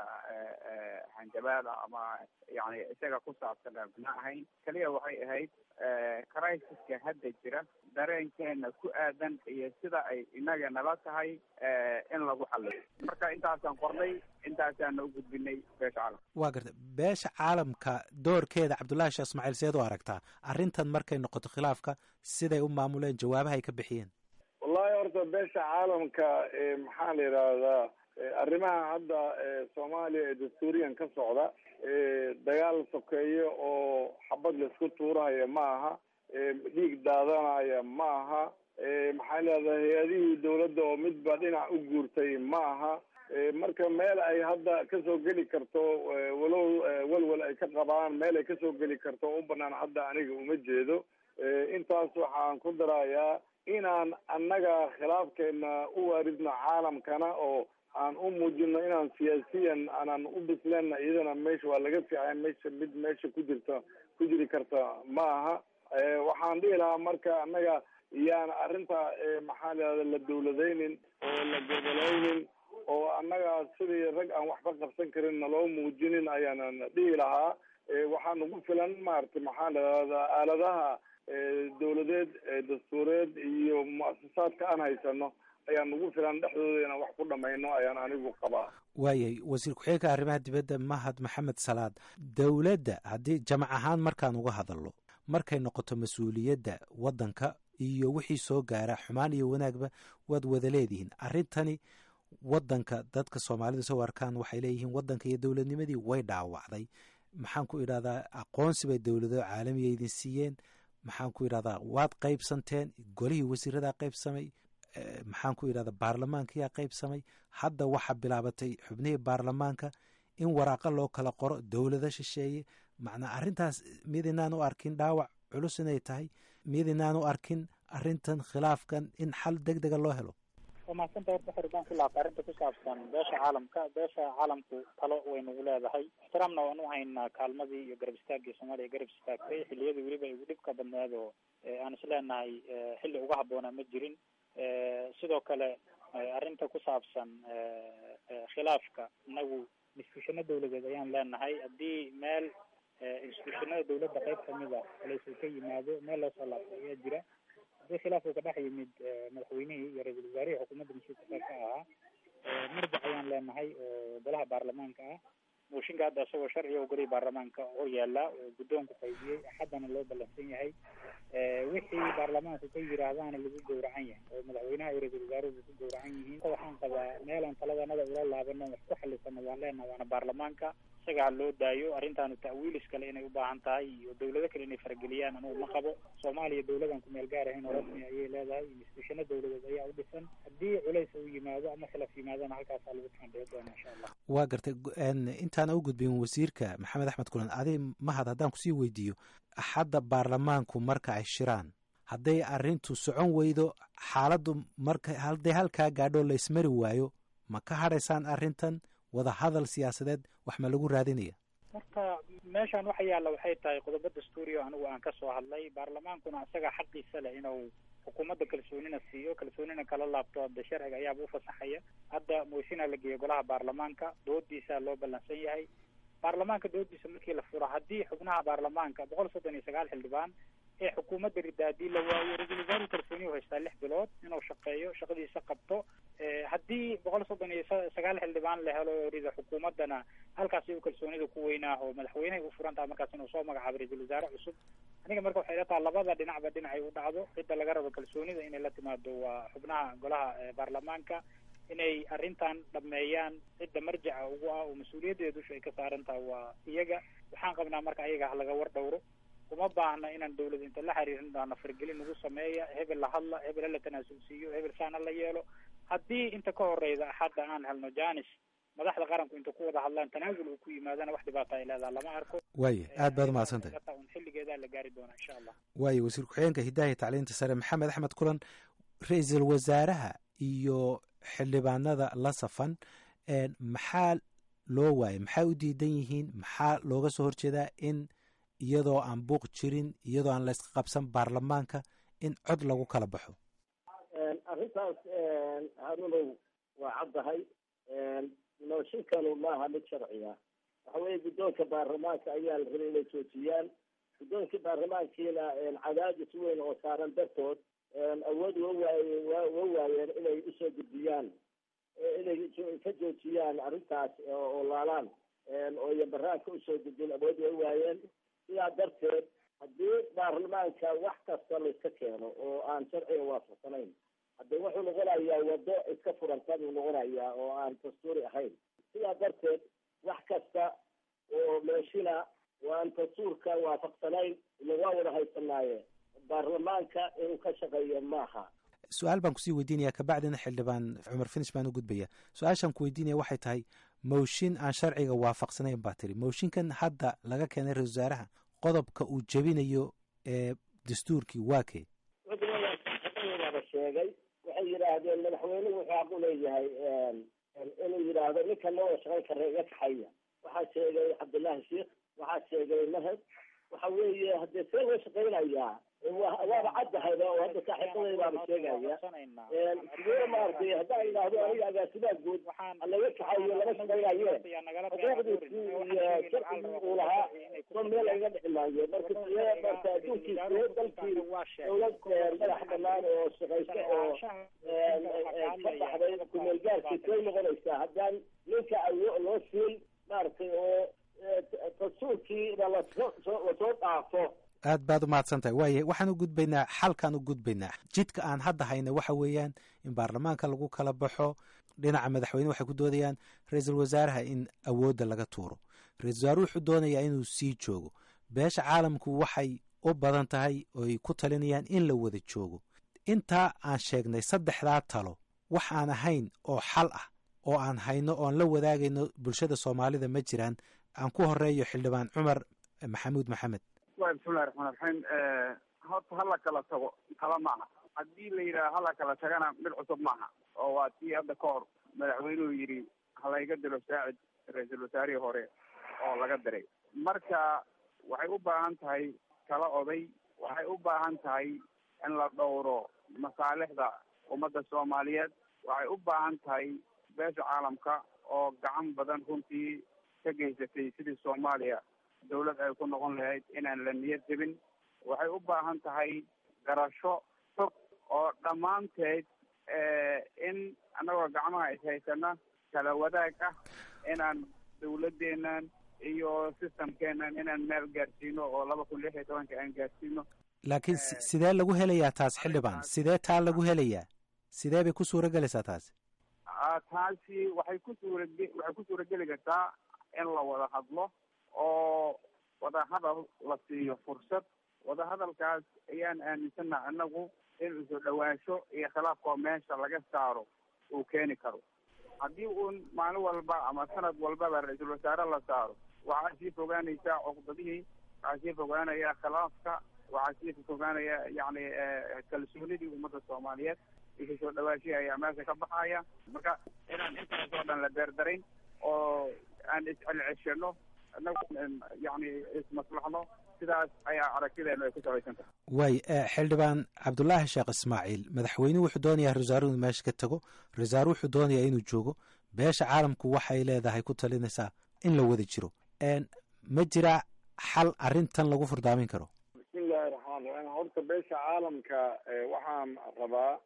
hanjabaada ama yani isaga ku saabsan ma ahayn. kaliya waxay ahayd crisis-ka hadda jira dareenkeena ku aadan iyo sida ay inaga nala tahay in lagu xaliyo. marka intaasaan qornay, intaasaana u gudbinay beesha caalamka. waa garta beesha caalamka doorkeeda cabdullaahi sheekh ismaaciil seed u aragtaa arrintan markay noqoto khilaafka siday u maamuleen, jawaabaha ay ka bixiyeen? wallahi horta beesha caalamka maxaa la yidhaahdaa arrimaha hadda soomaaliya ee dastuuriyan ka socda dagaal sokeeye oo xabad laisku tuurahaya ma aha, dhiig daadanaya ma aha, maxaa leedahay hay-adihii dawladda oo midba dhinac u guurtay ma aha. marka meel ay hadda kasoo geli karto walow walwal ay ka qabaan, meel ay kasoo geli karto u banaan hadda aniga uma jeedo. intaas waxaan ku darayaa inaan annaga khilaafkeena u waaridno caalamkana oo aan u muujino inaan siyaasiyan aanan u bisleenna iyadana meesha waa laga fiican, meesha ku jiri karta ma aha. waxaan dhihi lahaa marka annaga yaan arrinta maxaa lahada la dawladaynin oo la gobolaynin oo annaga sidii rag aan waxba qabsan karin naloo muujinin ayaanan dhihi lahaa. waxaa nagu filan maaragtay maxaa lahada aaladaha dawladeed dastuureed iyo muasasaadka aan haysano ayaa nagu filan dhexdooda inaan wax ku dhamayno ayaan anigu qabaa. waayay wasiir ku-xigeenka arrimaha dibadda mahad maxamed salaad, dowladda haddii jamac ahaan markaan uga hadalno markay noqoto mas-uuliyadda waddanka iyo wixii soo gaara xumaan iyo wanaagba waad wada leedihiin. arrintani waddanka dadka soomaalida soo arkaan waxay leeyihiin waddanka iyo dowladnimadii way dhaawacday. maxaan ku idhahdaa aqoonsi bay dowlado caalamiya idin siiyeen, maxaan ku idhahdaa waad qaybsanteen, golihii wasiiradaa qaybsamay, maxaan ku idhahdaa baarlamaankiyaa qaybsamay. hadda waxaa bilaabatay xubnihii baarlamaanka in waraaqa loo kala qoro dowlado shisheeye. macnaa arrintaas midinaan u arkin dhaawac culus inay tahay? midinaan u arkin arrintan khilaafkan in xal deg dega loo helo? waa mahadsanta horta xiritaan ku laabta arrinta ku saabsan beesha caalamka. beesha caalamku talo way nagu leedahay, ixtiraamna waan u haynaa kaalmadii iyo garab istaagii soomaaliya garab istaagtay xilliyadii weliba igu dhibka badneed oo aan isleenahay xilli uga habboonaa ma jirin. sidoo kale arrinta ku saabsan khilaafka, inagu instituushano dawladeed ayaan leenahay. haddii meel instituushonada dawladda qayb kamida laysuu ka yimaado meel loo soo laabto ayaa jira. haddii khilaaf uu ka dhex yimid madaxweynihii iyo ra-iisul wasaarihii xukuumadda mas-uulka qayb ka ahaa, marjac ayaan leenahay oo golaha baarlamaanka ah. mooshinka hadda isagoo sharciga oo golihii baarlamaanka hor yaala oo guddoonku qaybiyey, axaddana loo ballansan yahay. wixii baarlamaanku ka yidhaahdaana lagu gowracan yahay oo madaxweynaha iyo ra-iisul wasaaruhu ku gowracan yihiin. waxaan qabaa meelaan taladanada ula laabano wax ku xalisano waan leenahay waana baarlamaanka. isaga ha loo daayo. arrintaanu ta'wiilis kale inay u baahan tahay iyo dawlado kale inay farageliyaan anugu ma qabo. soomaaliya dawladan ku meel gaar ahayn oo rasmi ayay leedahay, instituushano dawladeed ayaa u dhisan. haddii culays uu yimaado ama khilaaf yimaadana halkaasaa lagu tandheeri doona insha allah. waa gartay. intaana u gudbin wasiirka maxamed axmed kulan, adi mahad haddaan kusii weydiiyo, axadda baarlamaanku marka ay shiraan, hadday arrintu socon weydo, xaaladdu marka hadday halkaa gaadho laysmari waayo, ma ka hadhaysaan arrintan? wada hadal siyaasadeed wax ma lagu raadinaya? horta meeshaan waxa yaalla waxay tahay qodobo dastuuri oo anigu aan ka soo hadlay. baarlamaankuna isaga xaqiisa leh inuu xukuumadda kalsoonina siiyo, kalsoonina kala laabto. hadda sharciga ayaaba u fasaxaya. hadda mooshinaa la geeyo golaha baarlamaanka, doodiisaa loo ballansan yahay. baarlamaanka doodiisa markii la furo, haddii xubnaha baarlamaanka 139 xildhibaan ee xukuumadda rida haddii la waayo, ra-iisul wasaaruhu kalsooni u haystaa 6 bilood inuu shaqeeyo, shaqadiisa qabto. haddii 139 xildhibaan la helo rida xukuumaddana halkaas u kalsoonida ku weynaa oo madaxweynehay u furan taha markaas inuu soo magacaabo ra-iisul wasaare cusub. aniga marka waxay ila taha labada dhinacba dhinacay u dhacdo. cidda laga rabo kalsoonida inay la timaado waa xubnaha golaha baarlamaanka, inay arrintan dhameeyaan. cidda marjaca ugu ah oo mas-uuliyaddeeda dusha ay ka saaran tahay waa iyaga. waxaan qabnaa marka ayaga ha laga war dhowro. uma baahna inaan dawlada inta la xiriirin doona fargelin ugu sameeya, hebel la hadla, hebel la tanaasulsiiyo, hebel saana la yeelo. haddii inta ka horeyda axadda aan helno janis madaxda qaranku inta ku wada hadlaan tanaasul uu ku yimaadana wax dhibaata ay leedaha lama arko. waaye aad baad umahadsantahay. xilligeedaa la gaari doonaa insha allah. waaye wasiir ku-xigeenka hidaha iyo tacliinta sare maxamed axmed kulan, ra-iisul wasaaraha iyo xildhibaanada la safan, maxaa loo waayay? maxay u diidan yihiin? maxaa looga soo horjeedaa in iyadoo aan buuq jirin, iyadoo aan layska qabsan baarlamaanka, in cod lagu kala baxo? arrintaas harunow waa caddahay. nooshinkanu maaha mid sharciga. waxa weeye guddoonka baarlamaanka ayaa la rabay inay joojiyaan. guddoonkii baarlamaankiina cadaadis weyn oo saaran dartood awood wa waayeen inay usoo gudbiyaan, inay ka joojiyaan arrintaas oo laalaan oo yambaraanka usoo gudbin awood way waayeen. sidaa darteed haddii baarlamaanka wax kasta layska keeno oo aan sharciga waafaqsanayn, haddii wuxuu noqonayaa wado iska furanta buu noqonayaa oo aan dastuuri ahayn. sidaa darteed wax kasta oo meeshina oo aan dastuurka waafaqsanayn ila waa wada haysanaaye baarlamaanka inuu ka shaqeeyo maaha. su-aal baan kusii weydiinaya, kabacdina xildhibaan cumar finish baan u gudbaya. su-aashaan ku weydiinaya waxay tahay, mooshin aan sharciga waafaqsanayn baa tiri. mooshinkan hadda laga keenay ra-isul wasaaraha, qodobka uu jebinayo ee dastuurkii waa kee? waaba sheegay. waxay yidhaahdeen madaxweynuhu wuxuu xaq u leeyahay inuu yidhaahdo ninkan ma wada shaqayn karna iga kaxaya. waxaa sheegay cabdullaahi sheikh, waxaa sheegay mahad. waxa weeye haddee see loo shaqaynayaa waaba caddahayba oo hadda saaxiibadayda baaba sheegaya. sidee maaragtay haddaan idhaahdo aniga agaasimaha guud laga kaxayo lama shaqaynaye, xuquuqdiisii iyo sharcigii uu lahaa so meel lagaga dhixi maayo. marka sidee marka adduunkii sidee dalkii dawlad madax banaan oo shaqayso oo ka baxday kumeel gaarkii see noqonaysaa haddaan ninka loo siin maaragtay oo dastuurkiina lasoo dhaafo. aad baad umahadsan tahay. waaye waxaan u gudbaynaa xalkaan u gudbaynaa. jidka aan hadda hayna waxa weeyaan in baarlamaanka lagu kala baxo. dhinaca madaxweyne waxay ku doodayaan ra-iisul wasaaraha in awoodda laga tuuro. ra-isul wasaaruhu wuxuu doonayaa inuu sii joogo. beesha caalamku waxay u badan tahay ooy ku talinayaan in la wada joogo. intaa aan sheegnay saddexdaa talo wax aan ahayn oo xal ah oo aan hayno oon la wadaagayno bulshada soomaalida ma jiraan. aan ku horeeyo xildhibaan cumar maxamuud maxamed. bismillahi raxmaan raxiim. horta hala kala tago kala maaha. haddii la yidhaha hala kala tagana mid cusub maaha, oo waa tii hadda ka hor madaxweynuhu yidhi halayga diro saacid ra-iisul wasaarihii hore oo laga diray. marka waxay u baahan tahay kala oday. waxay u baahan tahay in la dhowro masaalixda ummadda soomaaliyeed. waxay u baahan tahay beesha caalamka oo gacan badan runtii ka geysatay sidii soomaaliya dawlad ay ku noqon lahayd inaan la niyad jebin. waxay u baahan tahay garasho fog oo dhammaanteed in annagoo gacmaha ishaysana kala wadaag ah inaan dawladeennan iyo systemkeenan inaan meel gaarsiino oo 2016 aan gaarsiino. laakiin sidee lagu helayaa taas xildhibaan? sidee taa lagu helayaa? sidee bay ku suura gelaysaa taasi? taasi waxay ku suurageli kartaa in la wada hadlo oo wadahadal la siiyo fursad. wadahadalkaas ayaan aaminsanaha anagu in isu dhawaansho iyo khilaafkoo meesha laga saaro uu keeni karo. haddii uun maalin walba ama sanad walbaba ra-iisul wasaare la saaro, waxaa sii fogaanaysaa cuqdadihii, waxaa sii fogaanaya khilaafka, waxaa sii fogaanaya yani kalsoonidii ummadda soomaaliyeed. isu soo dhawaashihii ayaa meesha ka baxaya. marka inaan intaas oo dhan la beerdarayn oo aan iscelceshano, inagu yani ismaslaxno, sidaas ayaa aragtideenu ay ku salaysan tahay. waay xildhibaan cabdulaahi sheekh ismaaciil, madaxweynuhu wuxuu doonayaa ra-iisul inuu meesha ka tago, ra-iisul wuxuu doonayaa inuu joogo, beesha caalamku waxay leedahay ku talinaysaa in la wada jiro. ma jira xal arrintan lagu furdaamin karo? bismillahi raxmaan raxiim. horta beesha caalamka waxaan rabaa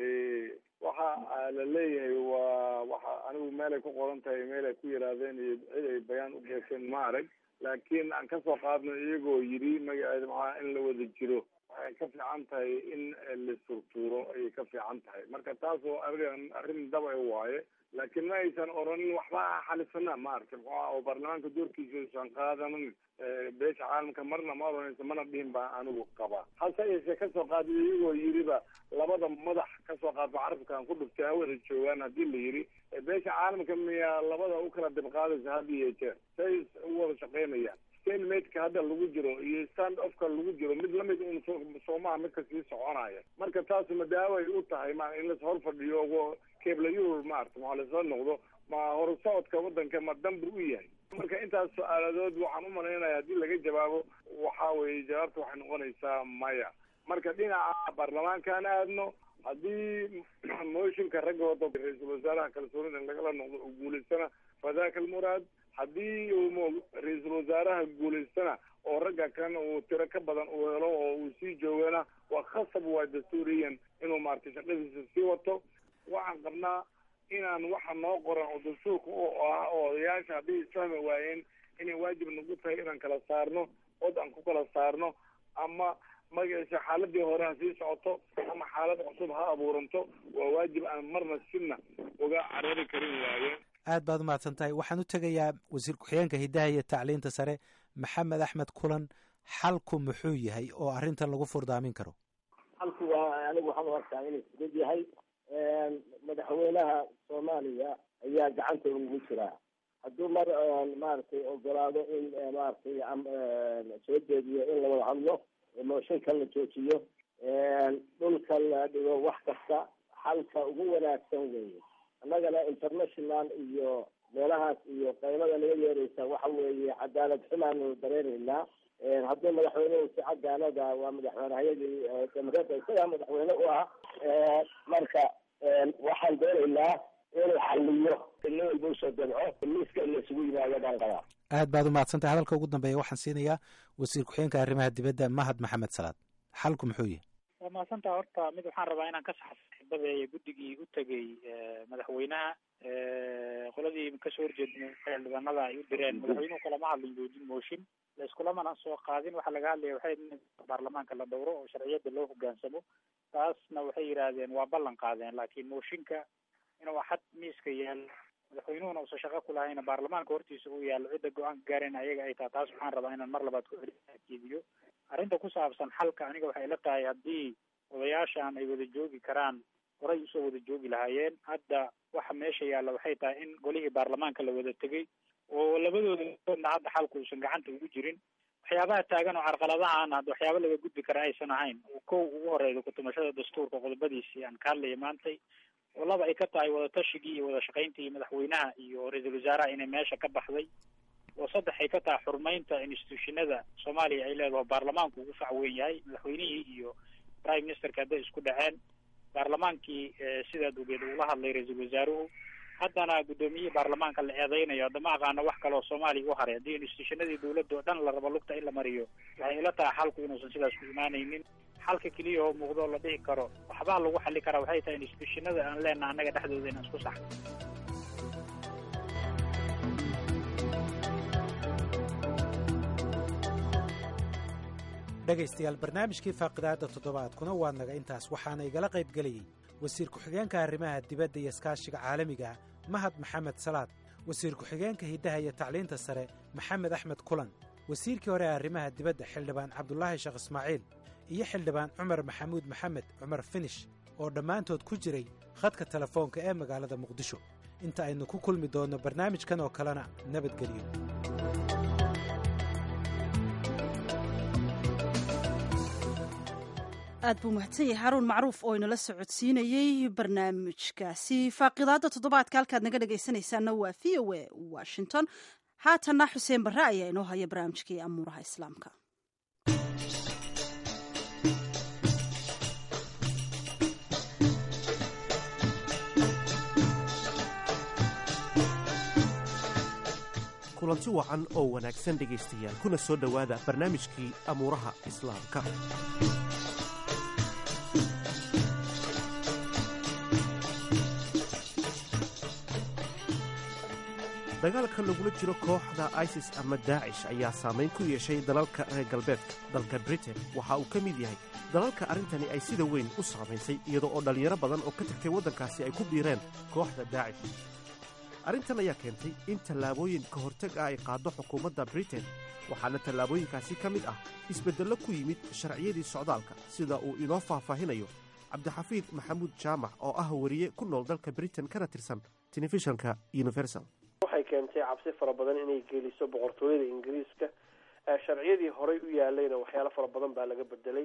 waxa la leeyahay waa waxa anigu meelay ku qoran tahay, meelay ku yidhaahdeen iyo cid ay bayaan u geeseen ma arag, laakiin aan kasoo qaadno iyagoo yidhi magaceeda maxaa in la wada jiro waxay ka fiican tahay in la surtuuro ayay ka fiican tahay. marka taasoo arrin daba waaye, laakiin ma aysan oranin waxba xalisana ma arka oo baarlamaanka doorkiisa aysan qaadanin. beesha caalamka marna ma oranaysa, mana dhihin baa anigu qabaa. hase yeeshee kasoo qaadiyo iyagoo yidhiba labada madax kasoo qaadba carabkaan ku dhuftay ha wada joogaan haddii la yidhi, beesha caalamka miyaa labada u kala dibqaadaysa had iyo jeer say u wada shaqaynayaan. stalemate-ka hadda lagu jiro iyo stand ofka lagu jiro mid lamid un soomaha midka sii soconaya. marka taasu madaaway u tahay ma in las hor fadhiyo keeblayuur maarata maa lasla noqdo, ma horusocodka wadanka ma dambi u yahay. marka intaas su-aaladood waxaan u malaynaya haddii laga jawaabo waxa weye jawaabta waxay noqonaysaa maya. marka dhinaca baarlamaankaan aadno, haddii mooshinka ragga wada ra-iisul wasaaraha kalsoonida in lagala noqdo uu guulaystana fadaka almuraad, haddii uu ra-iisul wasaaraha guulaystana oo ragga kan uu tiro ka badan uu helo oo uu sii joogana waa khasab, waa dastuuriyan inuu maaragtay shaqadiisa sii wato. waxaan qabnaa inaan waxa noo qoran oo dastuurka oo odayaasha haddii isfahmi waayeen inay waajib nagu tahay inaan kala saarno, od aan ku kala saarno, ama magaciisa xaaladii hore ha sii socoto ama xaalad cusub ha abuuranto, waa waajib aan marna sidna uga carari karin waayeen. aad baad umahadsan tahay. waxaan u tegayaa wasiir ku-xigeenka hidaha iyo tacliinta sare maxamed axmed kulan. xalku muxuu yahay oo arrintan lagu furdaamin karo? xalku waa anigu waxaan u arkaa inuu fudud yahay. madaxweynaha soomaaliya ayaa gacanta ugu jiraa. hadduu mar maaragtay ogolaado in maaragtay soo jeediyo in la wada hadlo, mooshinka la joojiyo, dhulka la dhigo, wax kasta xalka ugu wanaagsan weeye. annagana international iyo meelahaas iyo qaymada naga yeeraysa waxa weeye cadaalad xumaanu dareeraynaa. haddii madaxweynuhu si cadaalada waa madaxweynehayadii jamhuuriyadda isagaa madaxweyne u ah. marka waxaan doonaynaa inuu xaliyo nin walba usoo dabco miiska in laisugu yimaado baan qabaa. aad baad umahadsan tahay. hadalka ugu dambeeya waxaan siinayaa wasiir ku-xigeenka arrimaha dibadda mahad maxamed salaad. xalku muxuu yahay? waa mahadsantaha. horta mid waxaan rabaa inaan ka saxo saaxiibadeeya guddigii u tegay madaxweynaha qoladii kasoo horjeednay xildhibaanada ay u direen. madaxweynuhu kalama hadlin joojin mooshin, la iskulamana soo qaadin. waxaa laga hadlaya waxay baarlamaanka la dhowro oo sharciyada loo hogaansamo. taasna waxay yidhaahdeen waa ballan qaadeen, laakiin mooshinka inuu axad miiska yaalo madaxweynuhuna uusan shaqo ku lahayna baarlamaanka hortiisa uu yaallo cidda go-aanka gaareen ayaga ay tahay. taas waxaan rabaa inaan mar labaad ku jeediyo. arrinta ku saabsan xalka aniga waxay ila tahay haddii odayaashan ay wada joogi karaan horay usoo wada joogi lahaayeen. hadda waxa meesha yaalla waxay tahay in golihii baarlamaanka la wada tegay oo labadooda hadda xalku uusan gacanta ugu jirin. waxyaabaha taagan oo carqaladahaan hadda waxyaaba laga gudbi kara aysan ahayn. kow ugu horeyda kutumashada dastuurka qodobadiisii aan ka hadlaya maantay, oo laba ay ka tahay wadatashigai iyo wada shaqayntii madaxweynaha iyo ra-iisul wasaaraha inay meesha ka baxday, oo saddex ay ka tahay xurmaynta institutionada soomaaliya ay leedaho baarlamaanku ugu fac weyn yahay. madaxweynihii iyo prime ministerka hadday isku dhaceen, baarlamaankii sidaad ogeed uula hadlay ra-iisul wasaaruhu, haddana guddoomiyihii baarlamaanka la eedeynayo. hadda ma aqaana wax kaloo soomaaliya u haray. haddii institutionadii dawladda oo dhan la rabo lugta in la mariyo, waxay ila tahay xalku inuusan sidaas ku imaanaynin. xalka keliya oo muuqdo oo la dhihi karo waxbaa lagu xali karaa waxay tahay institutionada aan leenaha annaga dhexdooda inaan isku saxno. dhegaystayaal, barnaamijkii faaqidaadda toddobaadkuna waa naga intaas. waxaana igala qayb gelayey wasiir ku-xigeenka arrimaha dibadda iyo iskaashiga caalamiga mahad maxamed salaad, wasiir ku-xigeenka hiddaha iyo tacliinta sare maxamed axmed kulan wasiirkii hore ee arrimaha dibadda xildhibaan cabdulaahi sheekh ismaaciil iyo xildhibaan cumar maxamuud maxamed cumar finish oo dhammaantood ku jiray khadka telefoonka ee magaalada muqdisho inta aynu ku kulmi doonno barnaamijkan oo kalena nabadgelyo. aad buu mahadsan yahay xaruun macruuf oo inala socodsiinayey barnaamijkaasi faaqidaadda toddobaadka halkaad naga dhegaysanaysaanna waa v o a washington. haatanna xuseen barre ayaa inoo haya barnaamijkii amuuraha islaamka. kulanti wacan oo wanaagsan dhegaystayaal kuna soo dhowaada barnaamijkii amuuraha islaamka. dagaalka lagula jiro kooxda isis ama daacish ayaa saamayn ku yeeshay dalalka reer galbeedka. dalka britain waxa uu ka mid yahay dalalka arrintani ay sida weyn u saamaysay iyadoo oo dhallinyaro badan oo ka tagtay waddankaasi ay ku biireen kooxda daacish. arrintan ayaa keentay in tallaabooyin ka hortag ah ay qaaddo xukuumadda britain, waxaana tallaabooyinkaasi ka mid ah isbeddello ku yimid sharciyadii socdaalka, sida uu inoo faahfaahinayo cabdixafiid maxamuud jaamac oo ah wariye ku nool dalka britain kana tirsan telefishanka universal. waxay keentay cabsi fara badan inay geliso boqortooyada ingiriiska. sharciyadii horey u yaalayna waxyaalo fara badan baa laga bedelay.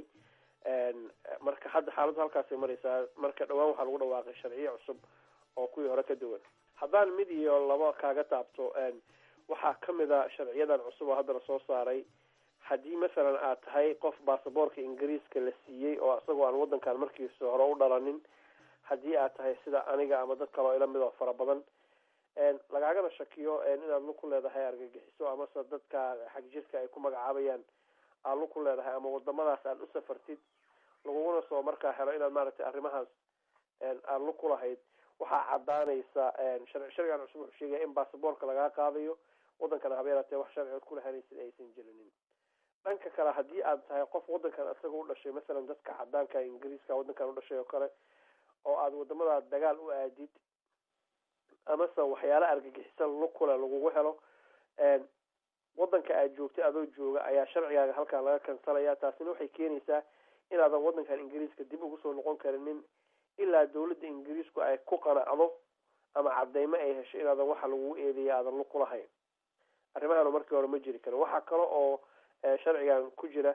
marka hadda xaaladdu halkaasay maraysaa. marka dhowaan waxaa lagu dhawaaqay sharciyo cusub oo kuwii hore ka duwan. haddaan mid iyo laba kaaga taabto, waxaa ka mid a sharciyadan cusub oo hadda la soo saaray, haddii masalan aad tahay qof baasaboorka ingiriiska la siiyey oo isagoo aan waddankan markiisa hore u dhalanin, haddii aad tahay sida aniga ama dad kale oo ila mid oo fara badan, lagaagana shakiyo inaad lug ku leedahay argagixiso amase dadka xagjirka ay ku magacaabayaan aad lug ku leedahay ama wadamadaas aad u safartid, laguguna soo markaa helo inaad maaragtay arrimahaas aad lug ku lahayd, waxaa cadaanaysa sharcigan cusub wuxuu sheegaya in baasaboorka lagaa qaadayo wadankana habeenatee wax sharcigood ku lahanaysid aysan jirinin. dhanka kale haddii aad tahay qof wadankan isaga u dhashay, masalan dadka cadaanka ingiriiska wadankan u dhashay oo kale, oo aad wadamada dagaal u aadid amase waxyaala argagixisan lug kule lagugu helo, wadanka aad joogtay adoo jooga ayaa sharcigaaga halkan laga kansalaya. taasina waxay keenaysaa inaadan wadankan ingiriiska dib ugu soo noqon karinin ilaa dawladda ingiriisku ay ku qanacdo ama cadeymo ay hesho inaadan waxa lagugu eedeeya aadan lug kulahayn. arrimahana markii hore ma jiri karin. waxaa kale oo sharcigan ku jira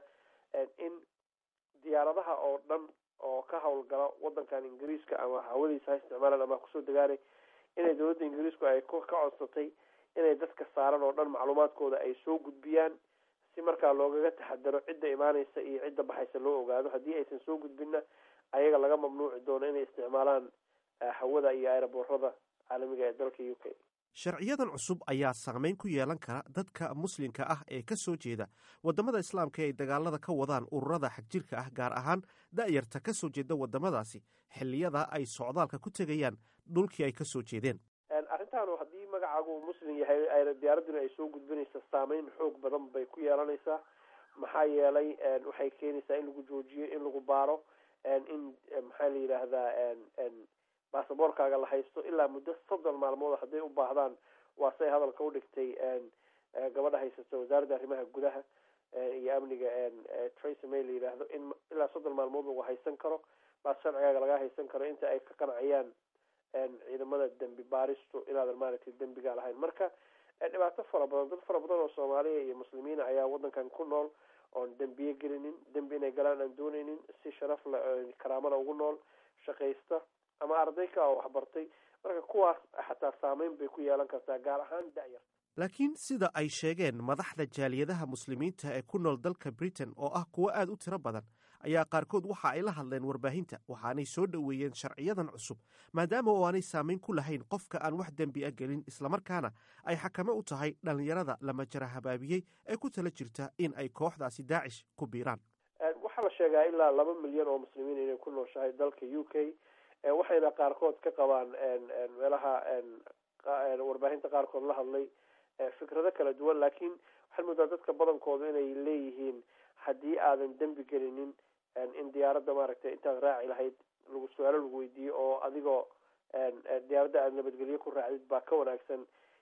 in diyaaradaha oo dhan oo ka howlgala wadankan ingiriiska ama hawadiisa ha isticmaalaan ama kusoo degaanay, inay dawladda ingiriisku ay ka codsatay inay dadka saaran oo dhan macluumaadkooda ay soo gudbiyaan si markaa loogaga taxadaro cidda imaanaysa iyo cidda baxaysa loo ogaado. haddii aysan soo gudbinna ayaga laga mamnuuci doono inay isticmaalaan hawada iyo aeroboorada caalamiga ee dalka UK. sharciyadan cusub ayaa saamayn ku yeelan kara dadka muslimka ah ee ka soo jeeda waddamada islaamka ay dagaalada ka wadaan ururada xagjirka ah, gaar ahaan da'yarta ka soo jeeda waddamadaasi xilliyada ay socdaalka ku tegayaan dhulkii ay ka soo jeedeen. arrintaanu haddii magacaagu uu muslim yahay, diyaaradduna ay soo gudbinaysa saamayn xoog badan bay ku yeelanaysaa. maxaa yeelay waxay keenaysaa in lagu joojiyo, in lagu baaro, in maxaa la yidhaahdaa baasaboorkaaga la haysto ilaa muddo 30 maalmood hadday u baahdaan. waa say hadalka u dhigtay gabadha haysata wasaaradda arrimaha gudaha iyo amniga Theresa May la yidhaahdo, in ilaa 30 maalmood lagu haysan karo, baas sharcigaaga laga haysan karo inta ay ka qanciyaan ciidamada dembi baaristu inaadan maaragtay dembiga lahayn. marka dhibaato fara badan, dad fara badan oo Soomaaliya iyo muslimiina ayaa wadankan ku nool oon dembiye gelinin, dembi inay galaan aan doonaynin, si sharaf la karaamada ugu nool, shaqaysta ama arday ka oo waxbartay. marka kuwaas xataa saamayn bay ku yeelan kartaa, gaar ahaan da'yar. laakiin sida ay sheegeen madaxda jaaliyadaha muslimiinta ee ku nool dalka britain oo ah kuwo aad u tiro badan, ayaa qaarkood waxa ay la hadleen warbaahinta, waxaanay soo dhoweeyeen sharciyadan cusub maadaama oo aanay saamayn ku lahayn qofka aan wax dembi a gelin, islamarkaana ay xakame u tahay dhallinyarada lama jara habaabiyey ee ku tala jirta in ay kooxdaasi daacish ku biiraan. waxaa la sheegaa ilaa 2 milyan oo muslimiin inay ku nooshahay dalka UK, waxayna qaarkood ka qabaan meelaha warbaahinta qaarkood la hadlay fikrado kala duwan. laakiin waxaad moodaa dadka badankoodu inay leeyihiin haddii aadan dembi gelinin in diyaaradda maaragtay intaad raaci lahayd lagu su-aalo lagu weydiiyo oo adigoo diyaaradda aada nabadgelyo ku raacdid baa ka wanaagsan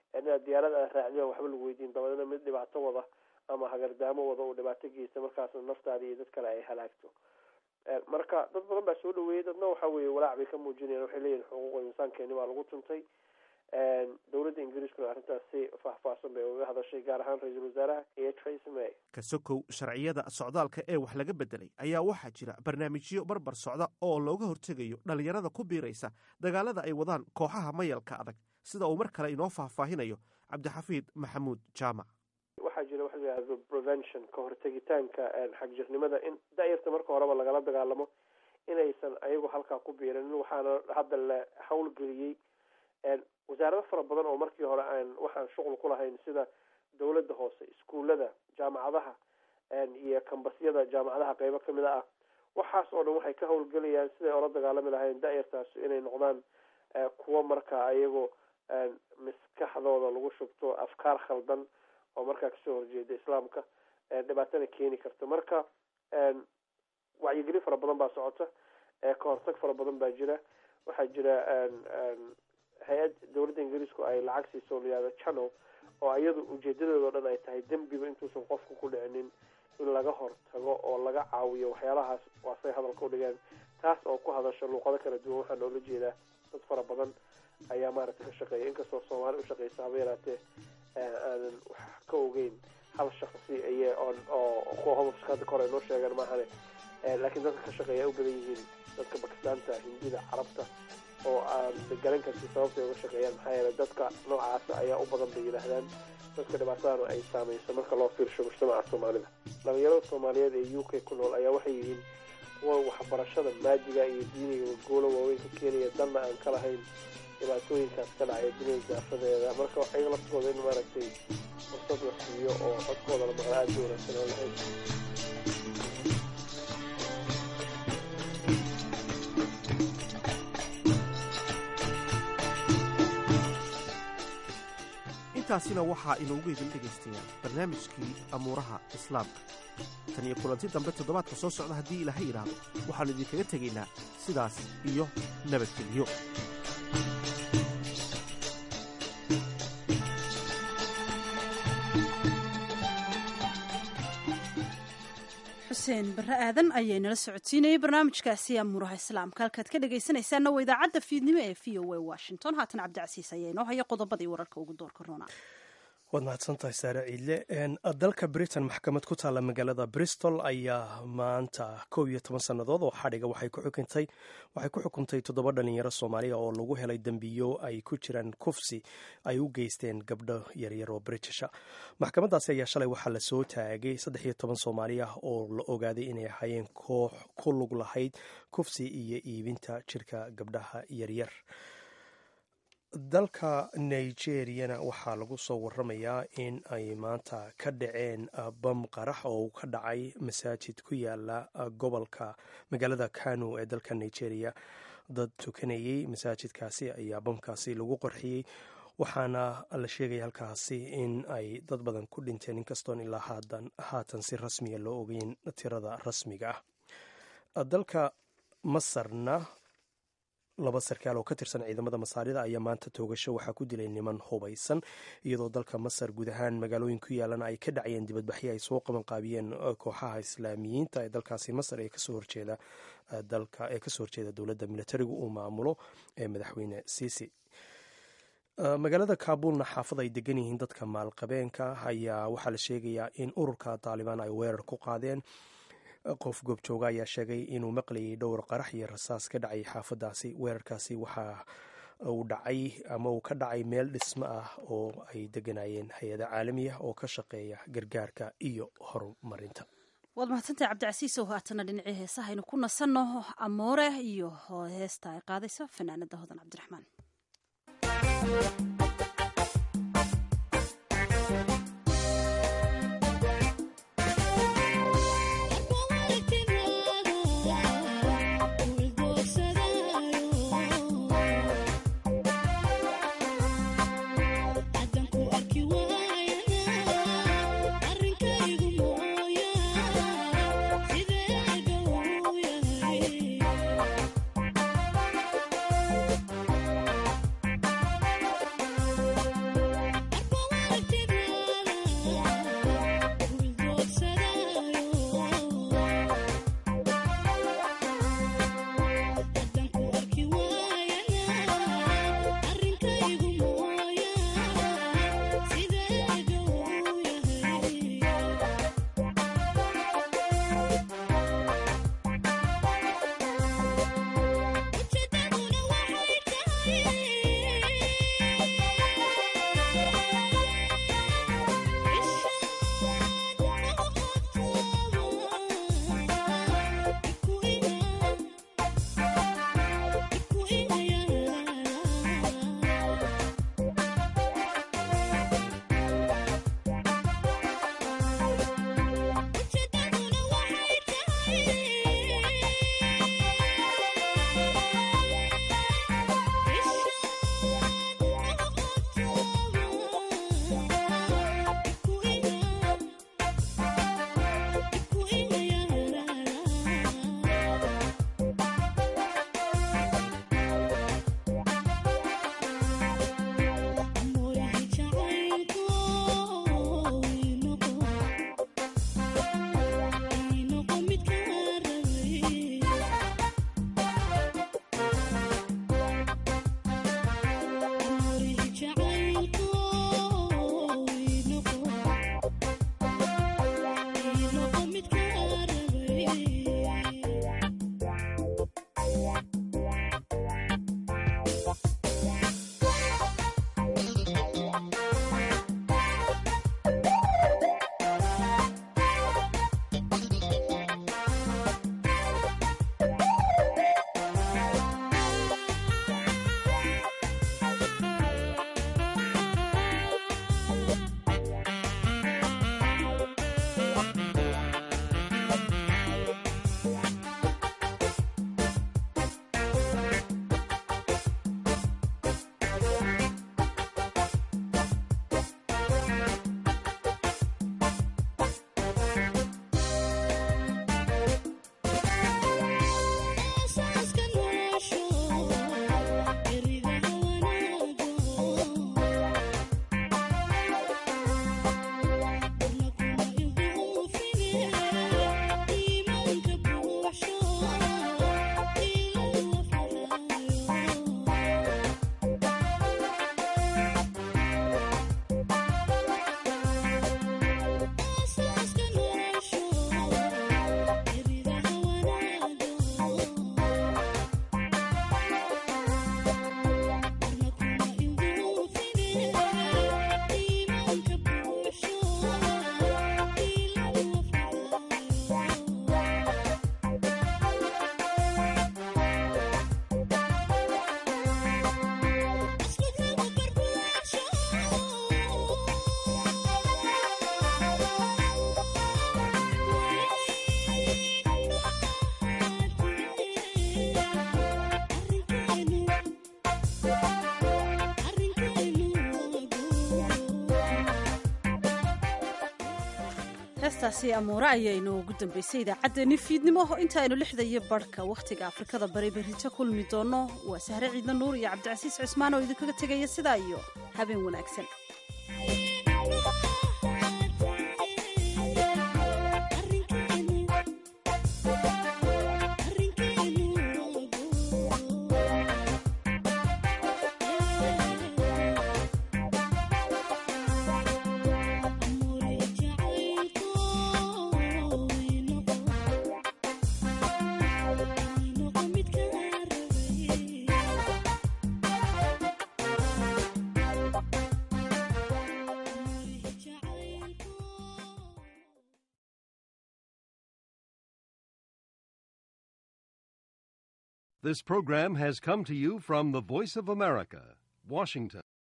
inaad diyaarad aad raacdiyo waxba lagu weydiin dabadeedna mid dhibaato wada ama hagardaamo wada uu dhibaato geysta markaasna naftaada iyo dad kale ay halaagto. marka dad badan baa soo dhaweeyey, dadna waxa weeye walaac bay ka muujinayaan, waxay leeyihin xuquuqda insaankeeni waa lagu tuntay. dowladda ingiriiskuna arrintaas si faahfaahsan bay uga hadashay, gaar ahaan ra-iisul wasaaraha iyo Theresa May. ka sokow sharciyada socdaalka ee wax laga bedelay ayaa waxaa jira barnaamijyo barbar socda oo looga hortegayo dhalinyarada ku biiraysa dagaalada ay wadaan kooxaha mayalka adag, sida uu mar kale inoo faahfaahinayo cabdixafiid maxamuud jaamac. waxaa jira waxa la yidhahdo prevention, ka hortegitaanka xagjirnimada, in daayarta marka horeba lagala dagaalamo inaysan ayagu halkaa ku biirin. waxaana hadda la hawlgeliyey wasaarado fara badan oo markii hore waxaan shuqul ku lahayn, sida dowladda hoose, iskuullada, jaamacadaha iyo kambasyada jaamacadaha qeybo kamid ah. waxaas oo dhan waxay ka hawlgelayaan siday ola dagaalami lahayn daayartaas inay noqdaan kuwo markaa ayagoo maskaxdooda lagu shubto afkaar khaldan oo markaa kasoo horjeeda islaamka, dhibaatana keeni karta. marka wacyigelin fara badan baa socota, ka hortag fara badan baa jira. waxaa jira hay-ad dowladda ingiriisku ay lacag siiso layihahdo channel, oo iyadu ujeedadeedao dhan ay tahay dembiba intuusan qofku ku dhicinin in laga hortago oo laga caawiyo waxyaalahaas, waasay hadalka udhigeen. taas oo ku hadasho luuqado kala duwan. waxaa noola jeedaa dad fara badan ayaa maaragtay ka shaqeeya, inkastoo soomaali ushaqeysa haba yaraatee aanan wax ka ogeyn hal shaksi iy oo kuwa homarska hadda kahor ay noo sheegeen maahane, laakiin dadka ka shaqeeya ay u badan yihiin dadka bakistaanta, hindida, carabta, oo aan garan karti sababtay uga shaqeeyaan. maxaa yeelay dadka noocaasa ayaa u badan bay yidhaahdaan dadka dhibaatadana ay saameyso marka loo fiirsho mujtamaca soomaalida. dhalinyarada soomaaliyeed ee UK ku nool ayaa waxay yihiin kuwa waxbarashada maadiga iyo diiniga goolo waaweyn ka keenaya, danna aan ka lahayn dhibaatooyinkaas ka dhacaya dunida daafadeeda. marka ayaga laftooda in maaragtay fursad la siiyo oo codkooda la maqla aada u wanaagsan oo lahayn. intaasina waxaa inoogu idin dhegaystayaa barnaamijkii amuuraha islaamka. tan iyo kulanti dambe toddobaadka soo socda haddii ilaahay yidhaahdo waxaannu idinkaga tegaynaa sidaas iyo nabadgelyo. xuseen barre aadan ayay nala socodsiinayay barnaamijkaasi amuuraha islaamka. halkaad ka dhegaysanaysaanna waa idaacadda fiidnimo ee v o a washington. haatan cabdicasiis ayaa inoo haya qodobadii wararka ugu doorka roona. waad mahadsantahay saare ciidle. dalka britain maxkamad ku taalla magaalada bristol ayaa maanta 11 sannadood oo xadhiga waxay ku xukuntay 7 dhalinyaro soomaaliya oo lagu helay dembiyo ay ku jiraan kufsi ay u geysteen gabdho yaryar oo britisha. maxkamadaasi ayaa shalay waxaa la soo taagay 13 soomaali ah oo la ogaaday inay ahaayeen koox ku lug lahayd kufsi iyo iibinta jirka gabdhaha yaryar. dalka nigeriyana waxaa lagu soo waramayaa in ay maanta ka dhaceen bam qarax oo ka dhacay masaajid ku yaala gobolka magaalada kano ee dalka nigeria. dad tukanayay masaajidkaasi ayaa bamkaasi lagu qorxiyey, waxaana la sheegaya halkaasi in ay dad badan ku dhinteen, inkastoon ilaa haatan si rasmiya loo ogeyn tirada rasmiga ah. dalka masarna 2 sarkaal oo ka tirsan ciidamada masaarida ayaa maanta toogasho waxaa ku dilay niman hubaysan, iyadoo dalka masar guud ahaan magaalooyin ku yaalana ay ka dhacayeen dibadbaxyo ay soo qabanqaabiyeen kooxaha islaamiyiinta ee dalkaasi masar ee kasoo horjeeda dowladda militarigu uu maamulo ee madaxweyne siisi. magaalada kaabulna xaafad ay degan yihiin dadka maalqabeenka ayaa waxaa la sheegayaa in ururka taalibaan ay weerar ku qaadeen. qof goobjooga ayaa sheegay inuu maqlayay dhowr qarax iyo rasaas ka dhacay xaafadaasi. weerarkaasi waxa uu dhacay ama uu ka dhacay meel dhismo ah oo ay deganayeen hay-ada caalami ah oo ka shaqeeya gargaarka iyo horumarinta. waad mahadsantahay cabdicasiis oo haatana dhinacii heesahaynu ku nasanno amoore iyo heesta ay qaadayso fanaanada hodan cabdiraxmaan. heestaasi amuure ayaa inoogu dambaysay idaacaddeenni fiidnimo intaaynu 6:00 wakhtiga afrikada bari berrito kulmi doonno waa sahre ciidna nuur iyo cabdicasiis cusmaan oo idinkaga tegaya sidaa iyo habeen wanaagsan. This program has come to you from the Voice of America, Washington.